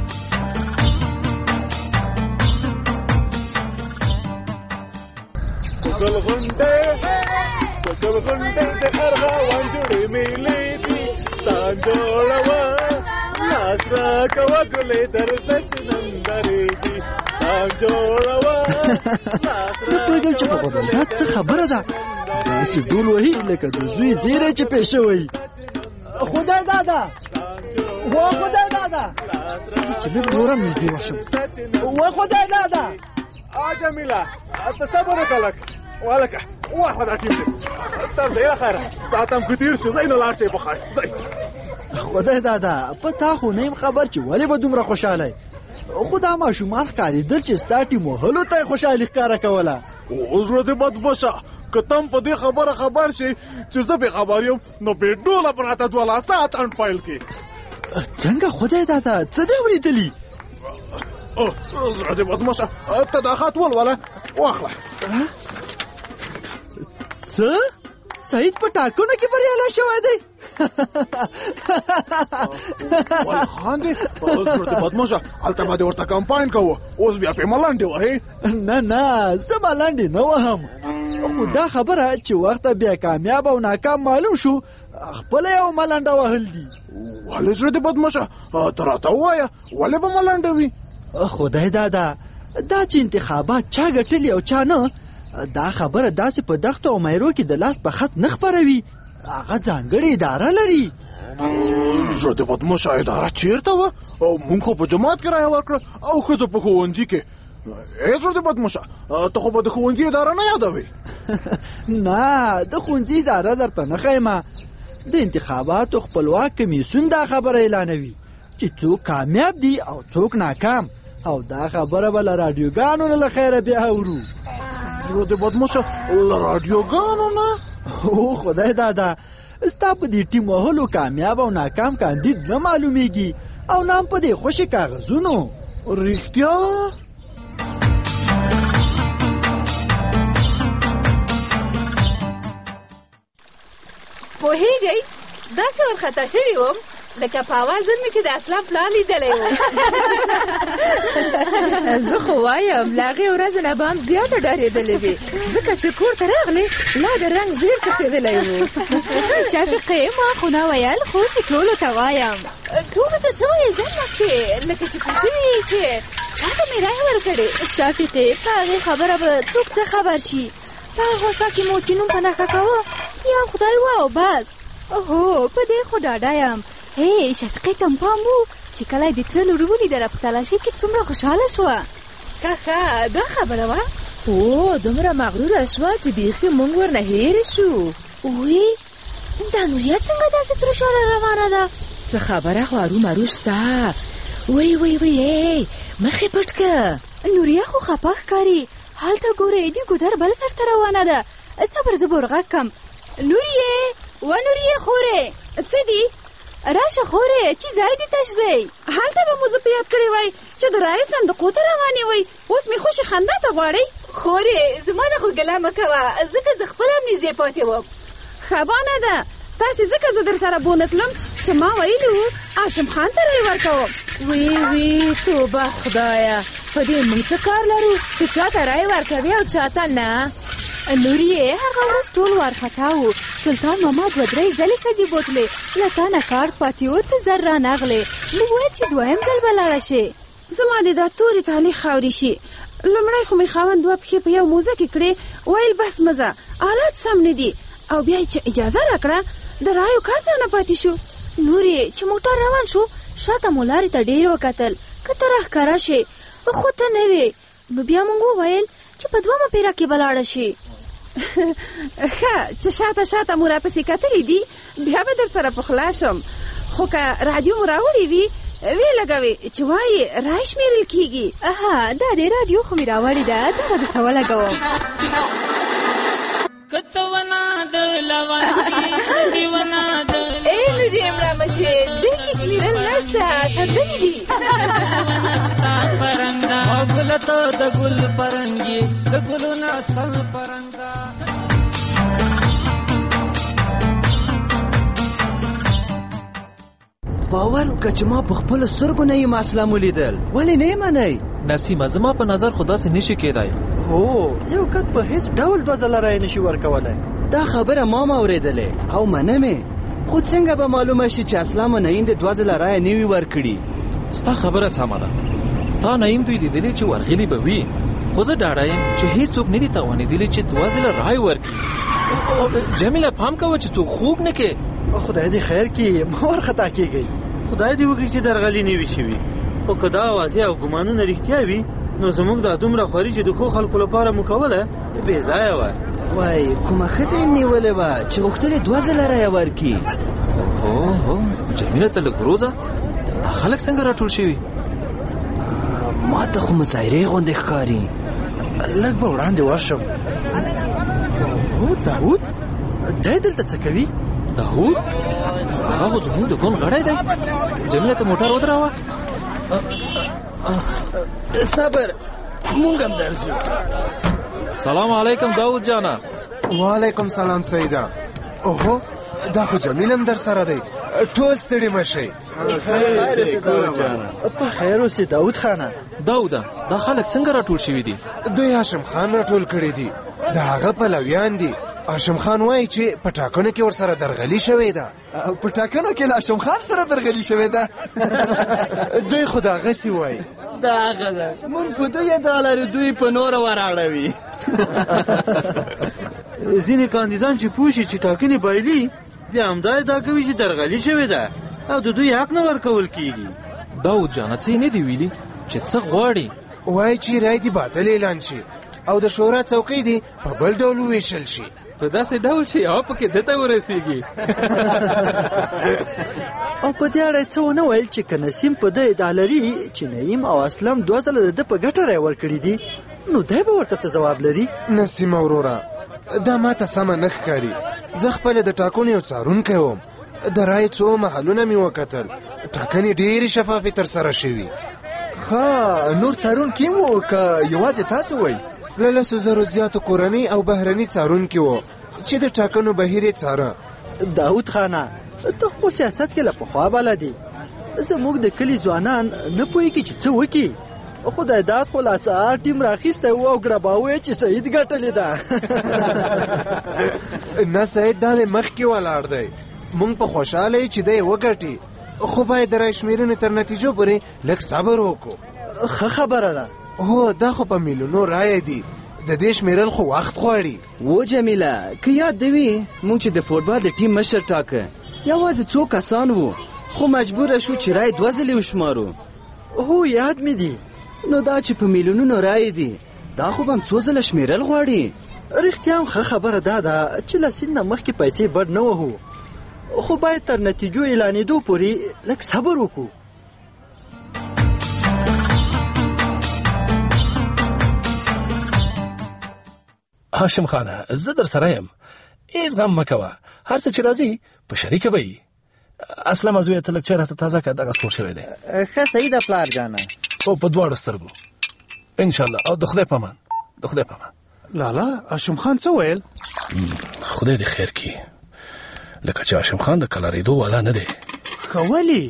پوهېږم چې په غدلداد څه خبره ده، داسې ډول وهي لکه د زوی زیری چې پیښه وایي. خدای دادا و خدای دادا څنګه چې لږ نور هم نږدې وشم. و خدای دادا جمیله ته صبر وکړه لږ ولکه واحد عتیب دی تر ډېره خیره ساعت هم که تېر شو ځئ نو لاړ شئ بخاري ځئ. خدای دادا په تا خو نه یم خبر چې ولې به دومره خوشحاله یې، خو دا ماشومان ښکارېدل چې ستا ټیم وهلو ته یې خوشحالي ښکاره کوله. زړه دې بد بشه که تم په دې خبره خبر شي چې زه بې خبر یم نو بې ډوله به راته دوه ساعت انډ پیل کړي. څنګه خدای دادا څه دې اورېدلي؟ زړه دې بدماشه ته دا خط ولوله واخله. څه؟ سعید په ټاکنو کې بریالی شوی دی؟ ولې خاندې؟ زړه دې بدماشه هلته به دې ورته کمپاین کوو اوس بیا پې ملنډې وهې. نه نه زه ملنډې نه وهم، خو دا خبره چې وخته بیا کامیاب او ناکام معلوم شو خپله یو ملنډه وهل دي. ولې زړه دې بدماشه ته راته ووایه ولې به ملنډه وي؟ خدای دادا دا چې انتخابات چا ګټلي او چا نه، دا خبره داسې په دښتو او میرو کې د لاس په خط نه خپروي. هغه ځانګړې اداره لري. زړه دې بدماشه اداره چیرته وه؟ مونږ خو په جماعت کې رایه ورکړه او ښځو په ښوونځي کې. ای زړه دې بدماشه ته خو به د ښوونځي اداره نه یادوې؟ نه د ښوونځي اداره درته نه ښیمه، د انتخاباتو خپلواک کمیسیون دا خبره اعلانوي چې څوک کامیاب دي او څوک ناکام، او دا خبره به له راډیوګانو نه له خیره بیا اورو. زړه دې بدماشه له راډیوګانو نه؟ او خدای دادا ستا په دې ټیم وهلو کامیاب او ناکام کاندید نه معلومیږي او نام په دې خوشې کاغذونو. رښتیا؟ پوهېږئ داسې ورخطا شوي وم لکه په اول ځل مې چې د اسلام پلان لیدلی و. زه خو وایم له هغې ورځې نه به هم زیاته ډارېدلې وې ځکه چې کور ته راغلې لا د رنګ زیر تښتېدلی و. شفیقې ما خو نه ویل خو چې ټولو ته وایم. ټولو ته څه وایې ځان مخکې لکه چې پوه شوي چې چا ته مې رایه ورکړې. شفیقې په هغې خبره به څوک څه خبر شي؟ په هغه وخت کې مو چې نوم په نښه کوه یا خدای و او بس. هو په دې خو ډاډه یم. هی شفیقې ته م پام و چې کله یې د تره لور ولیدله په تلاشۍ کې څومره خوشحاله شوه. که ښه دا خبره وه؟ هو دومره مغروره شوه چې بیخي موږ ورنه هېرې شو. وی دا نوریا څنګه داسې ترشاله روانه ده؟ څه خبره خو ارومرو شته. وی وی وی ای مخې پټ که. نوریا خو خپه ښکاري. هلته ګوره دې ګودر بل سر ته روانه ده. صبر زه به ورغږ کم. نوریې و نوریې خورې څه دي؟ راشه خورې چې ځای دې تش دی. هلته به مو زه په یاد کړی وای چې د رایو صندوقو ته روانې وئ اوس مې خوشې خندا ته غواړئ. خورې زما نه خو ګله مه کوه ځکه زه خپله هم نږدې پاتې وم. خبانه ده تاسې ځکه زه در سره بونه تلم چې ما ویلي وو هاشم خان ته رایې ورکوم. وی وی توبه خدایه په دې موږ څه کار لرو چې چا ته رایې ورکوي او چا ته نه. نوریې هغه ورځ ټول وارخطا وو. سلطان ماما دوه درې ځلې ښځې بوتلې له تا نه کارډ پاتې و ته زر رانغلې. موږ ویل چې دویم ځل به لاړه شې. زما دې دا تورې تالې خاورې شي. لومړی خو مې خاوند دوه پښې په یو موزه کې کړې ویل بس مزه آلات سم نه دي او بیا چې اجازه راکړه د رایو کارت رانه پاتې شو. نورې چې موټر روان شو شاته مو لارې ته ډېر وکتل که ته راښکاره شې خو ته نه وې نو بیا موږ وویل چې په دومه پیره کې به لاړه شي. ښه چې شاته شاته مو راپسې کتلې دي بیا به در سره پخلا شم. خو که رادیو مو راوړې وي وی لګوي چې وایي رای شمېرل کېږي. اها دا دې رادیو خو مې راوړې ده ته به درته ولګوم. ای نو دې مړه مشې دې کې شمېرل نشته سندرې دي. ګلته د ګل پرنګي د ګلونه سر پرنګا. باور وکړه چې ما په خپلو سترګو نه یم اسلام ولیدل. ولې نه یې منئ؟ نسیمه زما په نظر خو داسې نشي کېدای. هو یو کس په هیڅ ډول دوه ځله رایې نشي ورکولی. دا خبره ما م اورېدلې او منمې، خو څنګه به معلومه شي چې اسلام نعیم د دوه ځله رایې نه وي ورکړي؟ ستا خبره سمه ده. تا نعیم دوی لیدلی چې ورغلي به وي، خو زه ډاډه یم چې هېڅوک نه دي توانېدلي چې دوه ځله رایې ورکړي. جمیله پام کوه چې څوک خوږ نه کې. خدای دې خیر کړي مه ورخطا کېږئ. خدای دې وکړي چې درغلي نه وي شوي، خو که دا اوازې او ګمانونه رښتیا وي نو زموږ دا دومره خواري چې د ښو خلکو لپاره مو کوله بې ځایه وه. وای کومه ښځه یې نیولې وه چې غوښتل یې دوه ځله رایه ورکړي. هو هو جمیله ته لږ وروځه دا خلک څنګه راټول شوي؟ ما ته خو مظاهرې غوندې ښکاري. لږ به وړاندې ورشم. هو داود دی دلته څه کوي؟ داود هغه خو زموږ د ګوند غړی دی. جمیله ته موټر ودراوه. صبر مونږ هم درځو. سلام علیکم داود جانا. وعلیکم سلام سیده. اوهو دا خو جمیل هم در سره دی. ټول ستړي مشئ. په خیر اوسې داود خانه. داوده دا خلک څنګه راټول شوي دي؟ دوی هاشم خان راټول کړي دي. د هغه پلویان دي. هاشم خان وایي چې په ټاکنو کې ورسره درغلي شوې ده. په ټاکنو کې له هاشم خان سره درغلي شوې ده؟ دوی خو دغسې وایي. دا هغه ده مونږ په دوی ډالرو دوی په نوره وراړوي. ځینې کاندیدان چې پوه شي چې ټاکنې بایلي بیا همدا ادعا کوي چې درغلي شوې ده او د دوی حق نه ورکول کېږي. داود جانه څه یې نه دي ویلي چې څه غواړي؟ وایي چې رای دې باطل اعلان شي او د شورا څوکۍ دې په بل ډول وویشل شي. په داسې ډول چې یوه پکې ده ته ورسېږي. او په دې اړه څه ونه ویل چې که نسیم په ده ادعا لري چې نعیم او اسلم دوه ځله د ده په ګټه رای ورکړي دي نو دی به ورته څه ځواب لري؟ نسیم وروره دا ماته سمه نه ښکاري. زه خپله د ټاکنو یو څارونکی وم. د رای څو محلونه مې وکتل. ټاکنې ډېرې شفافې ترسره شوي. ښه نور څارونکي هم وو که یوازې تاسو وئ؟ له لسو زرو زیاتو کورنۍ او بهرني څارونکي وو چې د ټاکنو بهیر یې څاره. داود خانه ته خو سیاست کې له پخوا بلدې. زموږ د کلي ځوانان نه پوهېږي چې څه وکړي. خو د ادعات خلاصه ټیم راخیستی و او ګړباوه چې سعید ګټلې ده. نه سعید دا د مخکې ولاړ دی. مونږ په خوشحاله یو چې دی وګټي خو باید د رای شمېرنې تر نتیجو پورې لږ صبر وکړو. ښه خبره ده. هو دا خو په میلیونو رایې دي. د دې شمېرل خو وخت غواړي. و جمیله که یاد دی وي مونږ چې د فوټبال د ټیم مشر ټاکه یوازې څو کسان وو خو مجبوره شو چې رای دوه ځلې وشمارو. هو یاد مې دي. نو دا چې په میلیونونو رای دي دا خو به هم څو ځله شمېرل غواړي. رښتیا هم ښه خبره دا ده چې له سیند نه مخکې پیسې بډ نه وهو خو باید تر نتیجو اعلانېدو پورې لږ صبر وکړو. هاشم خانه زه در سره یم. هېڅ غم مه کوه. هر څه چې راځي په شریکه به وي. اسلم زویه ته لږ چای راته تازه کړه. دغه سپور شوی دی. ښه صحیح ده پلار جانه. او په دواړو سترګو انشاءالله. او د خدای پامان د خدای پامان. لالا هاشم خان څه ویل؟ خدای دې خیر کړي. لکه چې هاشم خان د کلاریدو والا نه دی. ښه ولې؟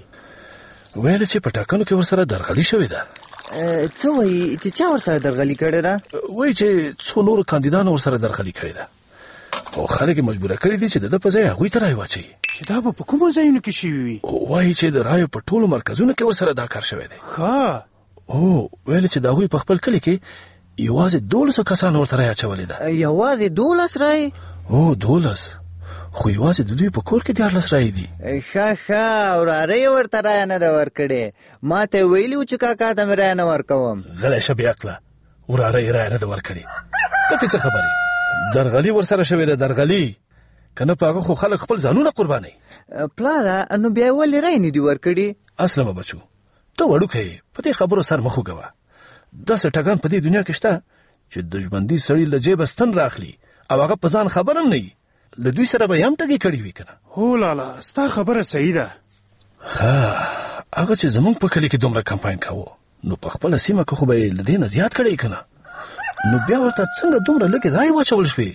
ویل چې په ټاکنو کې ورسره درغلي شوې ده. څه وایي چې چا ورسره درغلي کړې ده؟ وایي چې څو نورو کاندیدانو ورسره درغلي کړې ده او خلک یې مجبوره کړي دي چې د ده په ځای هغوی ته رای واچوي. چې دا به په کومو ځایونو کې شوي وي؟ وایي چې د رایو په ټولو مرکزونو کې ورسره دا کار شوی دی. ښه. او ویل چې د هغوی په خپل کلي کې یوازې دولسو کسانو ورته رای اچولې ده. یوازې دولس رای؟ او دولس خو یوازې د دوی په کور کې دیارلس رای دي. ښه ښه وراره یې ورته رایه نه ده ورکړې. ما ته ویلي و چې کاکا ته مې رایه نه ورکوم. غلی شه بېعقله. وراره یې رایه نه ده ورکړې. ته څه خبرې؟ درغلي ورسره شوې ده. درغلي که نه په هغه خو خلک خپل ځانونه قربانوي. پلاره نو بیا یې ولې رایه نه دي ورکړي؟ اسلمه بچو ته وړوکی یې په دې خبرو سر مه خوږوه. داسې ټګان په دې دنیا کې شته چې د ژوندي سړي له جیبه ستن راخلي او هغه په ځان خبر هم نه وي. له دوی سره به یې هم ټګې کړې وي که نه؟ هو لالا ستا خبره صحیح ده. ښه هغه چې زموږ په کلي کې دومره کمپاین کاوه نو په خپله سیمه کې خو به یې له دې نه زیات کړی که نه؟ نو بیا ورته څنګه دومره لږې رایې واچول شوې؟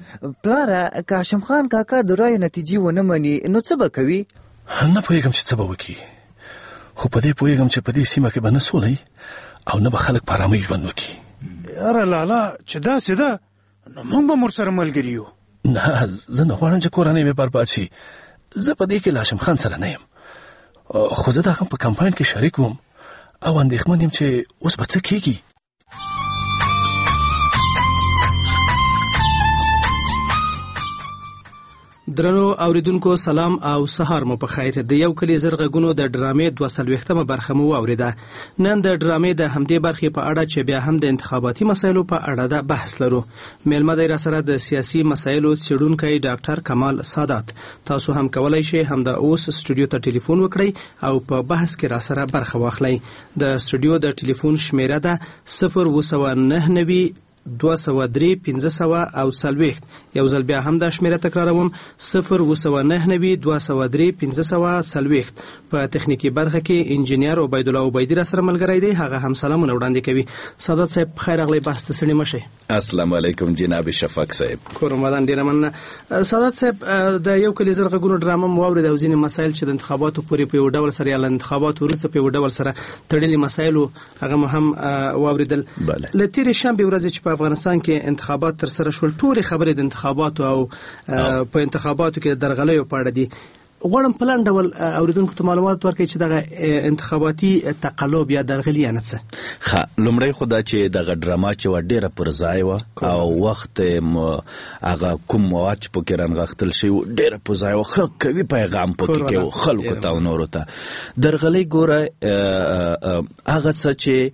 پلاره که هاشم خان کاکا د رایې نتیجې ونه مني نو څه به کوي؟ نه پوهېږم چې څه به وکړي خو په دې پوهېږم چې په دې سیمه کې به نه سوله او نه به خلک په ارامۍ ژوند وکړي. یاره لالا چې داسې ده نو موږ به ورسره ملګري یو. نه زه نه غواړم چې کورنۍ مې برباد شي. زه په دې کې له هاشم خان سره نه یم خو زه د هغه په کمپاین کې شریک وم او اندېښمن یم چې اوس به څه کېږي. درنو اوریدونکو سلام او سهار مو په خیر. د یو کلی زرغونو د ډرامې دوه څلوېښتمه برخه مو واوریده. نن د ډرامې د همدې برخې په اړه چې بیا هم د انتخاباتي مسایلو په اړه د بحث لرو. میلمه دی راسره د سیاسي مسایلو څېړونکی ډاکټر کمال سادات. تاسو هم کولای شئ همدا اوس سټوډیو ته ټلیفون وکړئ او په بحث کې راسره برخه واخلئ. د سټوډیو د ټلیفون شمیره ده صفر اووه سوه نهه نوي دوه سوه درې پنځه سوه او څلوېښت. یو ځل بیا هم دا شمیره تکراروم: صفر اوه سوه نهه نوي دوه سوه درې پنځه سوه څلوېښت. په تخنیکي برخه کې انجینیر عبیدالله عبیدي را سره ملګری دی، هغه هم سلامونه وړاندې کوي. سعادت صاحب خیر راغلی، بس ته ستړي مه شئ. السلام علیکم جناب شفق صاحب. کور رمضان ډیره مننه. سعادت صاحب د یو کلی زر غږونو ډرامه مو واورېده او ځینې مسایل چې د انتخاباتو پورې په یو ډول سره یا له انتخاباتو وروسته په یو ډول سره تړلي مسایل هغه مو هم واورېدل. له تېرې شنبې ورځې چې په افغانستان کې انتخابات ترسره شول، ټولې خبرې د انتخاباتو او په انتخاباتو کې د درغلیو په اړه دي. غواړم په لنډ ډول اوریدونکو ته معلومات ورکړئ چې دغه انتخاباتي تقلب یا درغلي یعنې څه؟ ښه، لومړی خو دا چې دغه ډرامه چې وه ډېره پر ځای وه او وخت هغه کوم مواد چې پکې رانغښتل شوي وو ډېره په ځای وه، ښه قوي پیغام پکې کې و خلکو ته او نورو ته. درغلۍ ګوره هغه څه چې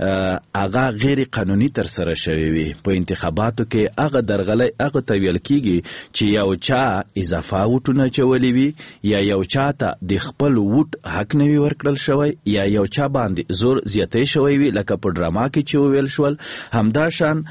هغه غیر قانوني تر سره شوی وي په انتخاباتو کې، هغه درغلۍ هغه ته ویل کیږي چې یو چا اضافه ووټونه چولي وي یا یو چا ته د خپل ووټ حق نه وي ورکړل شوی یا یو چا باندې زور زیاتی شوی وي، لکه په ډراما کې چې وویل شول. همدا شان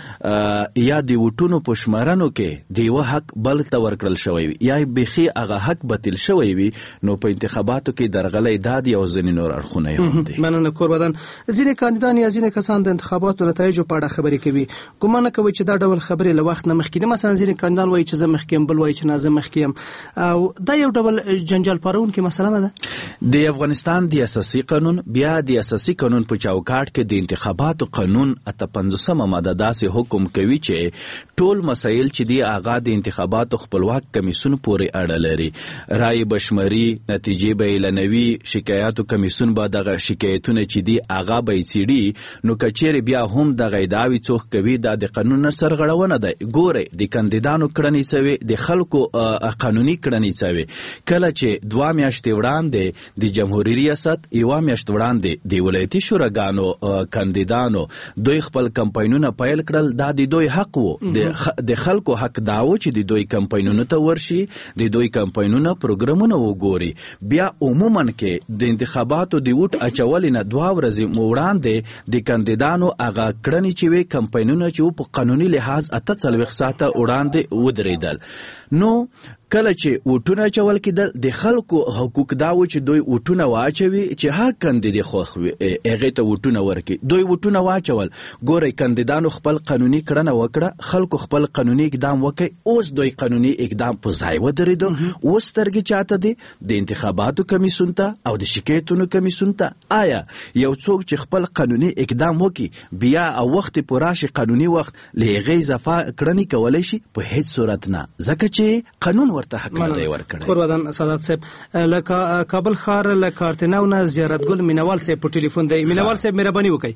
یا د ووټونو په شمارنو کې د یوه حق بل ته ورکړل شوی وي یا بیخي هغه حق باطل شوی وي، نو په انتخاباتو کې درغلۍ دا دي او ځینې نور اړخونه یې هم دي. مننه کور بدن. ځینې کاندیدان یا ځینې کسان د انتخاباتو نتایجو په اړه خبرې کوي، ګمان نه کوي چې دا ډول خبرې له وخت نه مخکې دي. مثلا ځینې کاندیدان وایي چې زه مخکې یم، بل وایي چې نه زه مخکې یم، او دا یو ډول جنجال پارونکې مسله نه ده. د افغانستان د اساسي قانون بیا د اساسي قانون په چوکاټ کې د انتخاباتو قانون اته پنځوسمه ماده داسې حکم کوي چې ټول مسایل چې دی هغه د انتخاباتو خپلواک کمیسیون پورې اړه لري. رای بشماري، نتیجې به اعلانوي، شکایاتو کمیسیون به دغه شکایتونه چې دی هغه به یې څېړي. نو کچېرې بیا هم دغه ادعاوې څوک کوي دا د قانون نه سرغړونه ده. ګورئ د کاندیدانو کړنې څه وې، د خلکو قانوني کړنې څه وې. کله چې دوه میاشتې وړاندې د جمهوري ریاست، یوه میاشت وړاندې د ولایتي شوراګانو کاندیدانو دوی خپل کمپاینونه پیل کړل، دا د دوی حق و. د خلکو حق دا و چې د دوی کمپاینونو ته ورشي، د دوی کمپاینونه پروګرامونه وګوري. بیا عموما کې د انتخاباتو د ووټ اچولې نه دوه ورځې وړاندې د کاندیدانو هغه کړنې چې وې کمپاینونه چې په قانوني لحاظ اته څلوېښت ساعته وړاندې ودرېدل. نو کله چې ووټونه اچول کېدل د خلکو حقوق دا و چې دوی ووټونه واچوي چې هغه کاندید خوښ وي هغې ته ووټونه ورکړي. دوی ووټونه واچول. ګورئ کاندیدانو خپل قانوني کړنه وکړه، خلکو خپل قانوني اقدام وکړي. اوس دوی قانوني اقدام په ځای ودرېدو. اوس سترګې چاته دي؟ د انتخاباتو کمیسیون ته او د شکایتونو کمیسیون ته. آیا یو څوک چې خپل قانوني اقدام وکړي بیا او وخت په راشي قانوني وخت له هغې اضافه کړنې کولی شي؟ په هیڅ صورت نه، ځکه چې قانون ورته حق نه دی ورکړی. کور ودان سعادت صاحب، له کابل ښار له کارتناو نه زیارت ګل مینوال صاحب په ټلیفون دی. مینوال صاحب مهرباني وکړئ.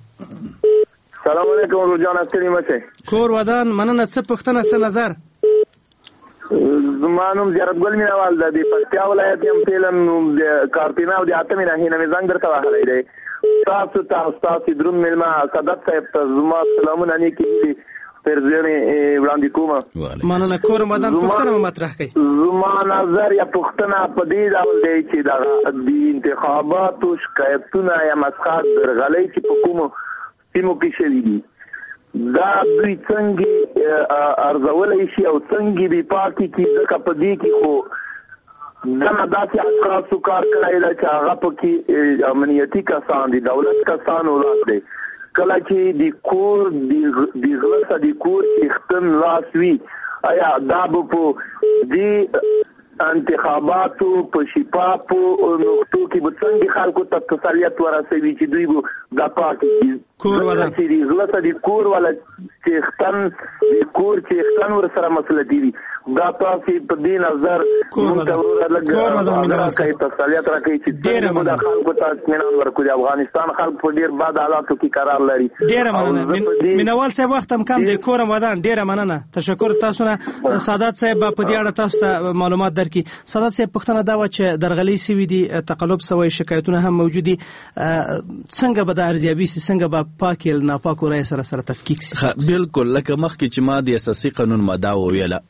سلام علیکم روجان، ستړي مه شئ. کور ودان مننه. څه پوښتنه، څه نظر؟ زما نوم زیارت ګل مینوال ده، د پکتیا ولایت یم. فعلا د کارتناو د اتمې ناحیې نه مې زنګ درته وهلی دی. تاسو ته ستاسو دروند مېلمه سعادت صاحب ته زما سلامونه نیکې دي پرځېنې وړاندې کومه. مننه. کور ودان پوښتنه مو مطرح کړئ. زما نظر یا پوښتنه په دې ډول دی چې د انتخاباتو شکایتونه یا مسخات درغلۍ چې په کومو سیمو کې شوي دي دا دوی څنګه ارزولی شي او څنګه به پاتې کړي، ځکه په دې کې خو دغه داسې اشخاصو کار کړی ده چې هغه پکې امنیتي کسان دي، دولت کسان ولاړ دي. کله چې د کور د غله څخه د کور څښتن لاس وي، آیا دا به په دې انتخاباتو په شفافو نقطو کې به څنګه خلکو ته تسلیت ورسوي چې دوی به دا پاتې کړي؟ کور والا چې د غله څخه د کور والا څښتن د کور څښتن ورسره مسلطي دي، دا تاسو په دې نظر کور والا تسلیت راکوي چې د خلکو ته اطمینان ورکړي. د افغانستان خلک په ډېر بد حالاتو کې قرار لري. ډېره مننه. مینوال صاحب وخت هم کم دی. کورم ودان ډېره مننه. تشکر. تاسو نه سعادت صاحب په دې اړه تاسو ته معلومات درکړي. سعادت صاحب پوښتنه دا وه چې درغلۍ سوي دي، تقلب سوی، شکایتونه هم موجود دي، څنګه به دا ارزیابي سي، څنګه به پاکې ناپاکو رایو سره سره تفکیک سي؟ بالکل لکه مخکې چې ما د اساسي قانون ماده وویله، اوس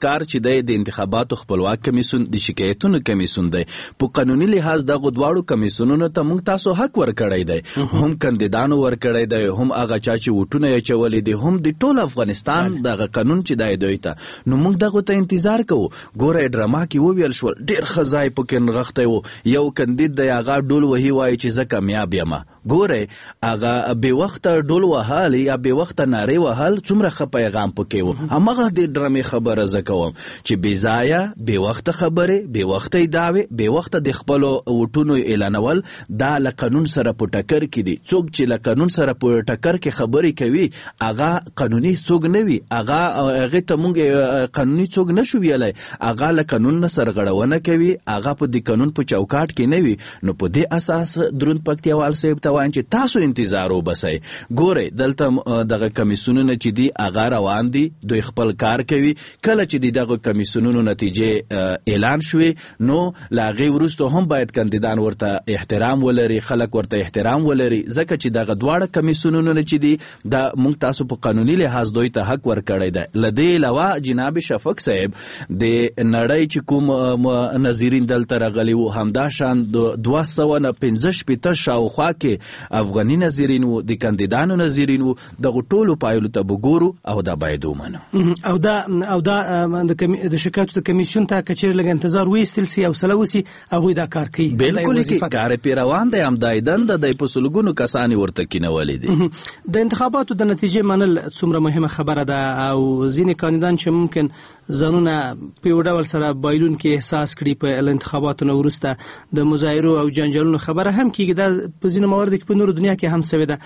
کار چې دی د انتخاباتو خپلواک کمیسیون د شکایتونو کمیسیون دی. په قانوني لحاظ دغه دواړو کمیسیونونو ته موږ تاسو حق ورکړی دی، هم کاندیدانو ورکړی دی، هم هغه چا چې ووټونه یې اچولي دي، هم د ټول افغانستان دغه قانون چې دی دوی ته. نو موږ دغه ته انتظار کوو. ګوره ډرما کې وویل شول ډېر ښه ځای پکې نغښتی و، یو کاندید دی هغه ډول وهي وایي چې زه کامیاب یم. ګوره هغه بې وخته ډول وهل یا بې وخته نارې وهل څومره ښه پیغام پکې و. همغه د ډرامې خبره زه کوم چې بې ځایه بې وخته خبرې، بې وخته ادعاوې، بې وخته د خپلو وټونو اعلانول دا له قانون سره په ټکر کې دي. څوک چې له قانون سره په ټکر کې خبرې کوي هغه قانوني څوک نه وي، هغه هغې ته موږ قانوني څوک نه شو ویلی، هغه له قانون نه سرغړونه کوي، هغه په د قانون په چوکاټ کې نه وي. نو په دې اساس دروند پکتیاوال صاحب ته وایم چې تاسو انتظار وباسئ. ګورئ دلته دغه کمیسیونونه چې دي هغه روان دي، دوی خپل کار کوي. کله چې د دغه کمیسیونونو نتیجې اعلان شوې نو له هغې وروسته هم باید کاندیدان ورته احترام ولري، خلک ورته احترام ولري، ځکه چې دغه دواړه کمیسیونونه چې دي دا موږ تاسو په قانوني لحاظ دوی ته حق ورکړی دی. له دې علاوه جناب شفق صاحب د نړۍ چې کوم نظیرین دلته راغلي وو همدا شان دوه سوه نه پنځه شپېته شاوخوا کې افغاني نظیرین وو، د کاندیدانو نظیرین وو. دغو ټولو پایلو ته به ګورو او دا باید ومنو. او دا او دا د شکایتو د کمیسیون ته که چېرې لږ انتظار وایستل سي او سله وسي هغوی دا کار کوي. بلکل کار یې پرې روان دی، همدا یې دنده دی. په سلګونو کسان یې ورته کینولي دي. د انتخاباتو د نتیجې منل څومره مهمه خبره ده او ځینې کاندیدان چې ممکن ځانونه په یو ډول سره بایلونکي احساس کړي په انتخاباتو نه وروسته د مظاهرو او جنجالونو خبره هم کېږي. دا په ځینو مواردو کې په نورو دنیا کې هم سوې ده.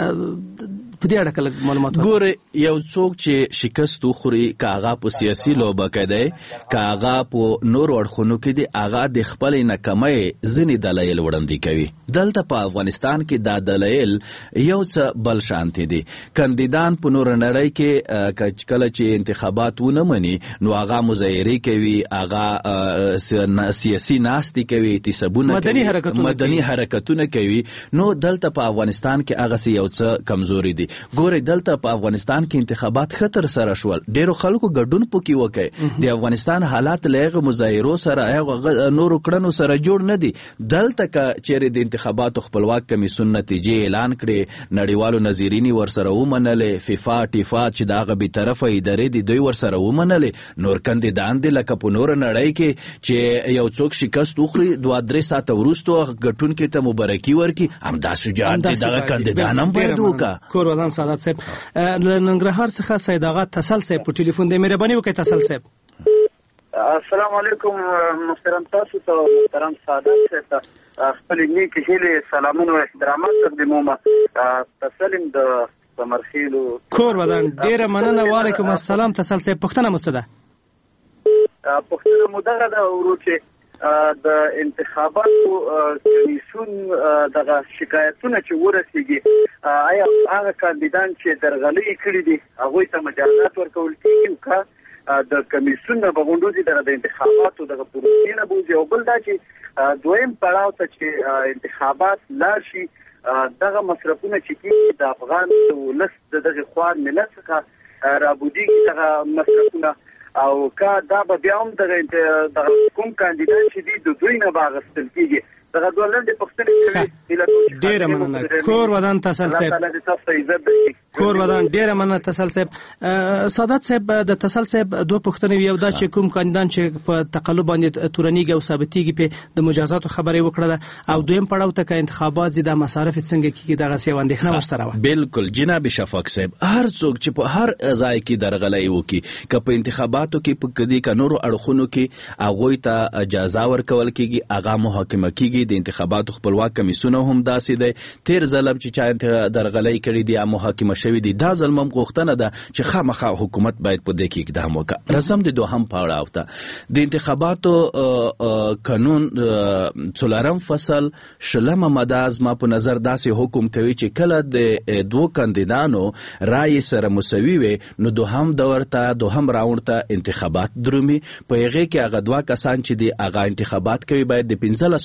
په دې اړه که لږ معلومات ورکړئ. ګورئ یو څوک چې شکست وخوري که هغه په سیاسي لوبه کې دی که هغه په نورو اړخونو کې دی هغه د خپلې ناکامۍ ځینې دلایل وړاندې کوي. دلته په افغانستان کې دا دلایل یو څه بل شانتې دي. کاندیدان په نوره نړۍ کې کله چې انتخابات ونه مني نو هغه مظاهرې کوي، هغه سیاسي ناستې کوي، اعتصابونه کوي، مدني حرکتونه کوي. نو دلته په افغانستان کې هغسې یو څه کمزوري دي. ګورئ دلته په افغانستان کې انتخابات ښه ترسره شول، ډېرو خلکو ګډون پکې وکړی. د افغانستان حالات له هغه مظاهرو سره هغه نورو کړنو سره جوړ نه دي. دلته که چیرې د انتخاباتو خپلواک کمیسیون نتیجې اعلان کړي، نړیوالو نظیرین یې ورسره ومنلې، فیفا ټیفا چې د هغه بېطرفه ادارې دي دوی ورسره ومنلې. نور کاندیدان دي لکه په نوره نړۍ کې چې یو څوک شکست وخوري دوه درې ساعته وروسته ګټونکي ته مبارکي ورکړي، همدا شجاعت دی دغه کاندیدان هم باید وکړه. کور ودان سعادت صاحب له ننګرهار څخه سید آغا تسل صاحب په ټلیفون دی. مهرباني وکړئ تسل صاحب. السلام علیکم محترم تاسو ته محترم سعادت صاحب ته خپلې نیکې هیلې سلامونه او احترامات تقدیموم. تسلیم د سمرخیلو کور ودان ډېره مننه. وعلیکم السلام تسل صاحب. پوښتنه مو څه ده؟ پوښتنه مو دغه ده ورو چې د انتخاباتو کمیسیون دغه شکایتونه چې ورسیږي آیا هغه کاندیدان چې درغلۍ کړي دي هغوی ته مجازات ورکول کېږي که د کمیسیون نه به غونډوځي دغه د انتخاباتو دغه پروسې نه بوځي؟ او بل دا چې دویم پړاو ته چې انتخابات لاړ شي دغه مصرفونه چې کېږي د افغان ولس د دغې خوار ملت څخه رابودېږي دغه مصرفونه او که دا به بیا هم دغه کوم کاندیدان چې دي د دوی نه به اخیستل کېږي. دغه دوه لنډې پوښتنې کوي. ډېره مننه. کور ودان تسل صاحب. کور ودان ډېره مننه تسل صاحب. سعادت صاحب د تسل صاحب دوه پوښتنې یو دا چې کوم کاندیدان چې په تقلب باندې تورنیږي او ثابتېږي په د مجازاتو خبرې وکړه او دویم پړاو ته که انتخابات ځي دا مصارف څنګه کېږي دغسې یوه اندېښنه ورسره وه. بلکل جناب شفق صاحب هر څوک چې په هر ځای کې درغلی وکړي که په انتخاباتو کې په کدي که نورو اړخونو کې هغوی ته اجازه ورکول کېږي هغه محاکمه کېږي. د انتخاباتو خپلواک کمیسیون هم داسې دی. تیر ځل چې چا درغلی کړي دي یا محاکمه شوي دي دا ځل هم غوښتنه ده چې خامخا حکومت باید په دې کې اقدام وکړي. رسم د دوهم پړاو ته د انتخاباتو قانون څلورم فصل شلمه ماده زما په نظر داسې حکم کوي چې کله د دوه کاندیدانو رایې سره مساوي وي نو دوهم دور ته دوهم راوند ته انتخابات درومي. په هغې کې هغه دوه کسان چې دي هغه انتخابات کوي باید د پنځلسو ورځو د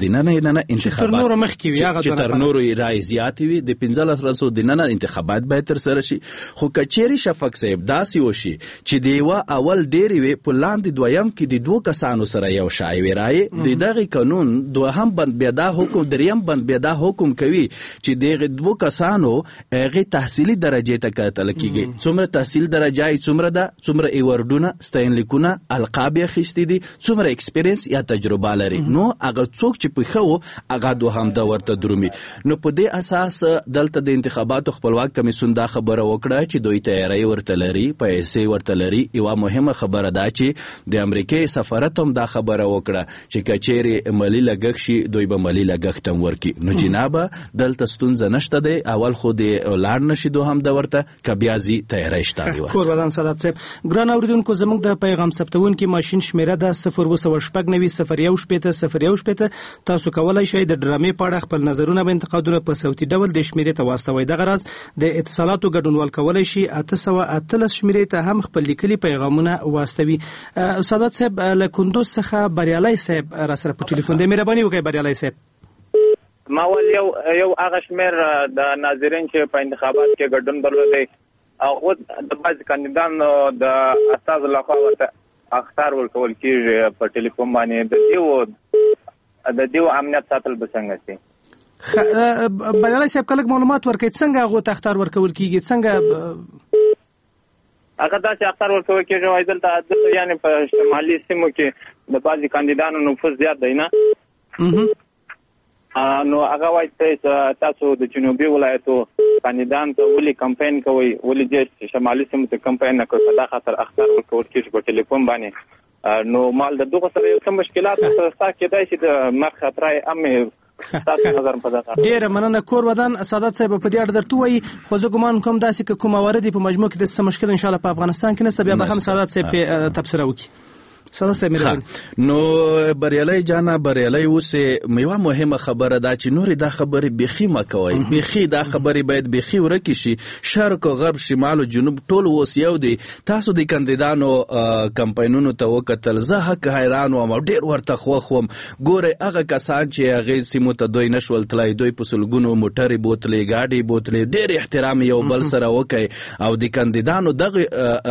دننه نن انتخابات تر نورو مخکې وي هغه چې تر نورو رای زیات وي د پنځلس ورځو دننه انتخابات باید تر سره شي. خو کچېری شفق صاحب داسې وشي چې دیوا اول ډېری وي په لاندې دویم کې د دوه کسانو سره یو شای وي رای د دغه قانون دوهم بند بیا دا حکم دریم بند بیا دا حکم کوي چې دغه دوه کسانو هغه تحصیلي درجه ته کتل کیږي څومره تحصیل درجه یې څومره ده څومره ایوردونه ستاینلیکونه القاب یې اخیستي دي څومره ایکسپیرینس یا تجربه لري نو هغه څوک چې په خو هغه دوهم د ورته درومي. نو په دې اساس دلته د انتخاباتو خپلواک کمیسیون دا خبره وکړه چې دوی تیاری ورته لري پیسې ورته لري. یوه مهمه خبره ده چې د امریکای سفارت هم دا خبره وکړه چې کچېری مالی لګښت شي دوی به مالی لګښت هم ورکړي. نو جنابه دلته ستونزه نشته دی اول خو د لاړ نشي دوهم د ورته کبیازي تیاری شته دی. کور ودان سادات صاحب ګران اوریدونکو زموږ د پیغام ثبتونکي ماشین شمیره ده صفر اووه سوه شپږ نوي صفر یو شپېته صفر یو شپېته. تاسو کولای شئ د ډرامې په اړه خپل نظرونه به انتقادونه په صوتي ډول د شمیرې ته واستوئ. دغه راز د اتصالاتو ګډونوال کولای شي اته سوه اتلس شمیرې ته هم خپل لیکلي پیغامونه واستوي. سادات صاحب له کندوز څخه بریالي صاحب را سره په ټلیفون دی. مهرباني وکړئ بریالي صاحب. ما ول یو یو هغه شمیر د ناظرین چې په انتخابات کې ګډون درلودي او د بعض کاندیدانو د استاد لخوا ورته اختار ورکول کیږي په ټلیفون باندې د دیو د دیو امنیت ساتل به څنګه شي؟ بریالي صاحب کله معلومات ورکړئ څنګه هغه ته اختار ورکول کیږي څنګه هغه داسې اختار ورکول کیږي وایي دلته یعنی په شمالي سیمو کې د بعضې کاندیدانو نفوذ زیات دی نه نو هغه وایي چې تاسو د جنوبي ولایتو کاندیدان ته ولې کمپاین کوئ ولې دې شمالي سیمو ته کمپاین نه کوئ په دا خاطر اختار ورکول کیږي په ټلیفون باندې نو مال د دغه سره یو څه مشکلات ستا کېدای شي د مرګ خطر یې هم تاسو نظر په دغه ډېره مننه کور ودان سادات صاحب په دې اړه درته وایي خو زه ګمان کوم داسې که کوم موارد په مجموع کې د څه مشکل انشاءالله په افغانستان کې نشته بیا به هم سادات صاحب په تبصره وکړي. ساده صاحب نو بریالي جانا بریالي اوسه میوه مهمه خبره ده چې نور دا خبره بيخي مکوي بيخي دا خبره باید بيخي ورکی شي شرق او غرب شمال او جنوب ټول وسیو دي. تاسو د کاندیدانو کمپاینونو ته وکتل زه حق حیران وم ډیر ورته خوخوم ګوره هغه کسان چې هغه سیمو ته دوی نشول تلای دوی په سلګونو موټرې بوتلې گاډي بوتلې ډیر احترام یو بل سره وکي او د کاندیدانو دغه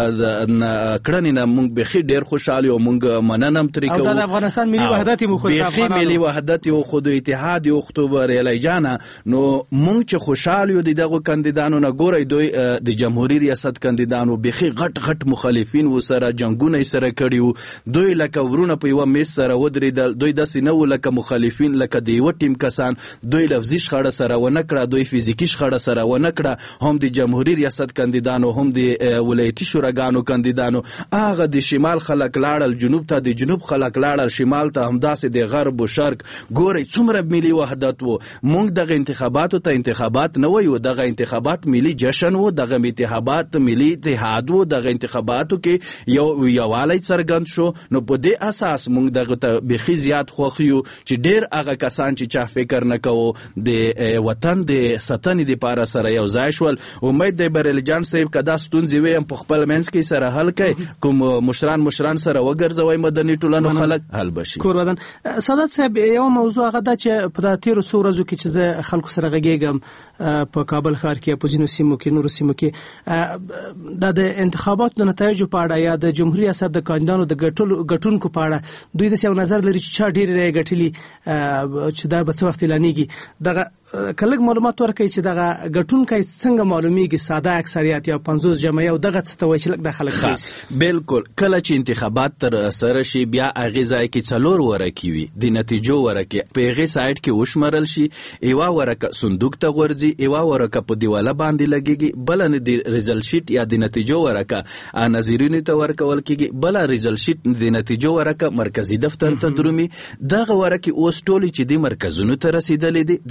کړنې نه موږ بيخي ډیر خوشاله مونږ مننم ترې کوو او د افغانستان ملي وحدت مو خو افغانانو ملي وحدت او خود اتحاد او اکتوبر الی جانا نو مونږ چې خوشاله یو دغه کاندیدانو نه ګوري دوی د جمهوریت ریاست کاندیدانو بخي غټ غټ مخالفین و سره جنگونه سره کړیو دوی لکه ورونه په یو میس سره ودرېدل دوی داسې نه لکه مخالفین لکه د یو ټیم کسان دوی لفظي شخړه سره ونه کړه دوی فزیکی شخړه سره ونه کړه هم د جمهوریت ریاست کاندیدانو هم د ولایتي شوراګانو کاندیدانو هغه د شمال خلک لاړل جنوب ته د جنوب خلک لاړل شمال ته همداسې د غرب او شرق ګوري څومره ملي وحدت وو مونږ دغه انتخاباتو ته انتخابات نه وایو دغه انتخابات ملي جشن وو دغه انتخابات ملي اتحاد وو دغه انتخاباتو کې یو یووالی څرګند شو نو په دې اساس مونږ دغه ته بخي زیات خوښیو چې ډیر هغه کسان چې چا فکر نه کوو د وطن د ساتنې لپاره سره یو ځای شول. امید دی بریالي جان صاحب کدا ستونزې وي په خپل منځ کې سره حل کړي کوم مشران مشران سره وګرځوي مدني ټولنو خلک حل بشي. کور ودان سادات صاحب یو موضوع هغه ده چې په تیرو څو ورځو کې چې زه خلکو سره غږیږم په کابل ښار کې په ځینو سیمو کې نورو سیمو کې دا د انتخاباتو د نتایجو په اړه یا د جمهوریت ریاست د کاندیدانو د ګټونکو په اړه دوی د یو نظر لري چې چا ډېر رای ګټلي چې دا به څه وخت اعلانیږي دغه کله معلومات ورکړي چې دغه ګټونکي څنګه معلومیږي ساده اکثریت یا پنځوس جمعیت او دغه څه ته وایي چې لږ د خلک شي بالکل کله چې انتخابات تر سره شي بیا هغه ځای کې څلور ورکې وي د نتیجو ورکې په هغه سایت کې وشمرل شي ایوا ورکه صندوق ته ورځي ایوا ورکه په دیواله باندې لګيږي بل نه د ریزلټ شیټ یا د نتیجو ورکه ناظرینو ته ورکول کیږي بل ریزلټ شیټ د نتیجو ورکه مرکزی دفتر ته درومي دغه ورکې اوس ټولې چې د مرکزونو ته رسیدلې دي د مرکز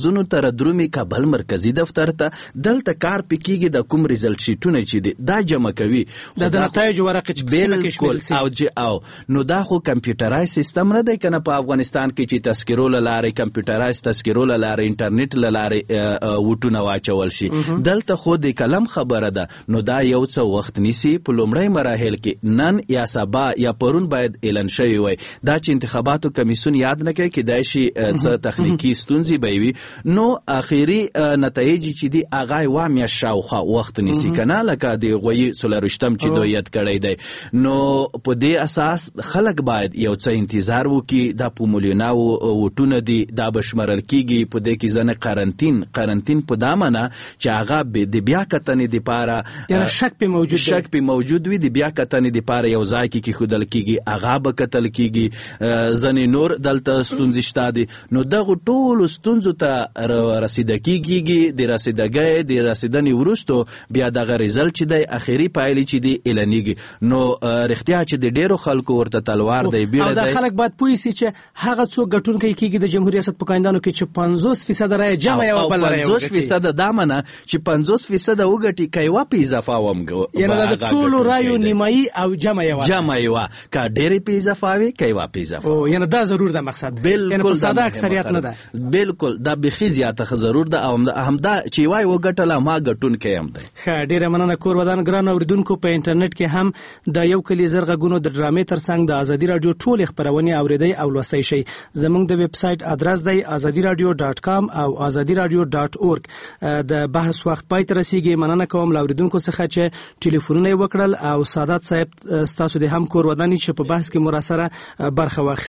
کاغذونو ته درومي کابل مرکزی دفتر ته دلته کار پکېږي د کوم ریزلټ شیټونه چې دي دا جمع کوي د نتایج ورقه چې په کې شامل سي او جی او نو دا خو کمپیوټرایز سیستم نه دی کنه په افغانستان کې چې تذکرو لاره کمپیوټرایز تذکرو لاره انټرنیټ لاره وټونه واچول شي دلته خو د کلم خبره ده نو دا یو څه وخت نیسي په لومړی مراحل کې نن یا سبا یا پرون باید اعلان شوی وي دا چې انتخاباتو کمیسیون یاد نه کوي کې دا شي څه تخنیکی ستونزې به وي نو اخیری نتایج چې دی هغه و میا شاوخه وخت نیسي کنه لکه د غوي سولرشتم چې دوی یاد کړی دی نو په دې اساس خلک باید یو څه انتظار وکړي دا په ملیوناو وټونه دي دا بشمرل کیږي په دې کې ځنه قرنټین قرنټین په دامنه چې هغه د بیا کتنې لپاره یعنی شک په موجود شک په موجود وي د بیا کتنې لپاره یو ځای کې کې خودل کیږي هغه به کتل کیږي ځنې نور دلته ستونزې شته دي نو دغه ټول ستونزو ته رسیدګي کیږي د رسیدګۍ د رسیدنې وروسته بیا دغه ریزلټ چې دی اخیری پایلې چې دی اعلانېږي نو رښتیا چې د ډیرو خلکو ورته تلوار دی بیړه دی او د خلک باید پوه شي چې هغه څوک ګټونکی کیږي د جمهوریت ریاست په کاندانو کې چې پنځوس فیصد رای جمع یو بل رای پنځوس فیصد دا منه چې پنځوس فیصد وګټي کایوا په اضافه ومګو یعنی د ټولو رایو نیمایي او جمع یو جمع یو کا ډېرې په اضافه وي کایوا په اضافه او یعنی دا ضرور ده مقصد بالکل ساده اکثریت نه ده بالکل دا بخي زیاته ضرور ده او همدا چې وای وګټله ما ګټون کيم ده ښه ډیره مننه کور ودان ګران اوریدونکو په انټرنیټ کې هم د یو کلی زرغه غونو د ډرامې ترڅنګ د ازادي رادیو ټول خبرونه اوریدي او لوستي شي زموږ د ویب سټ ادرس دی azadi radio dot com او azadi radio dot org د بحث وخت پای تر رسیدي مننه کوم لاوریدونکو څخه چې ټلیفونونه وکړل او سعادت صاحب تاسو د هم کور ودانی چې په بحث کې مراسره برخه واخیسته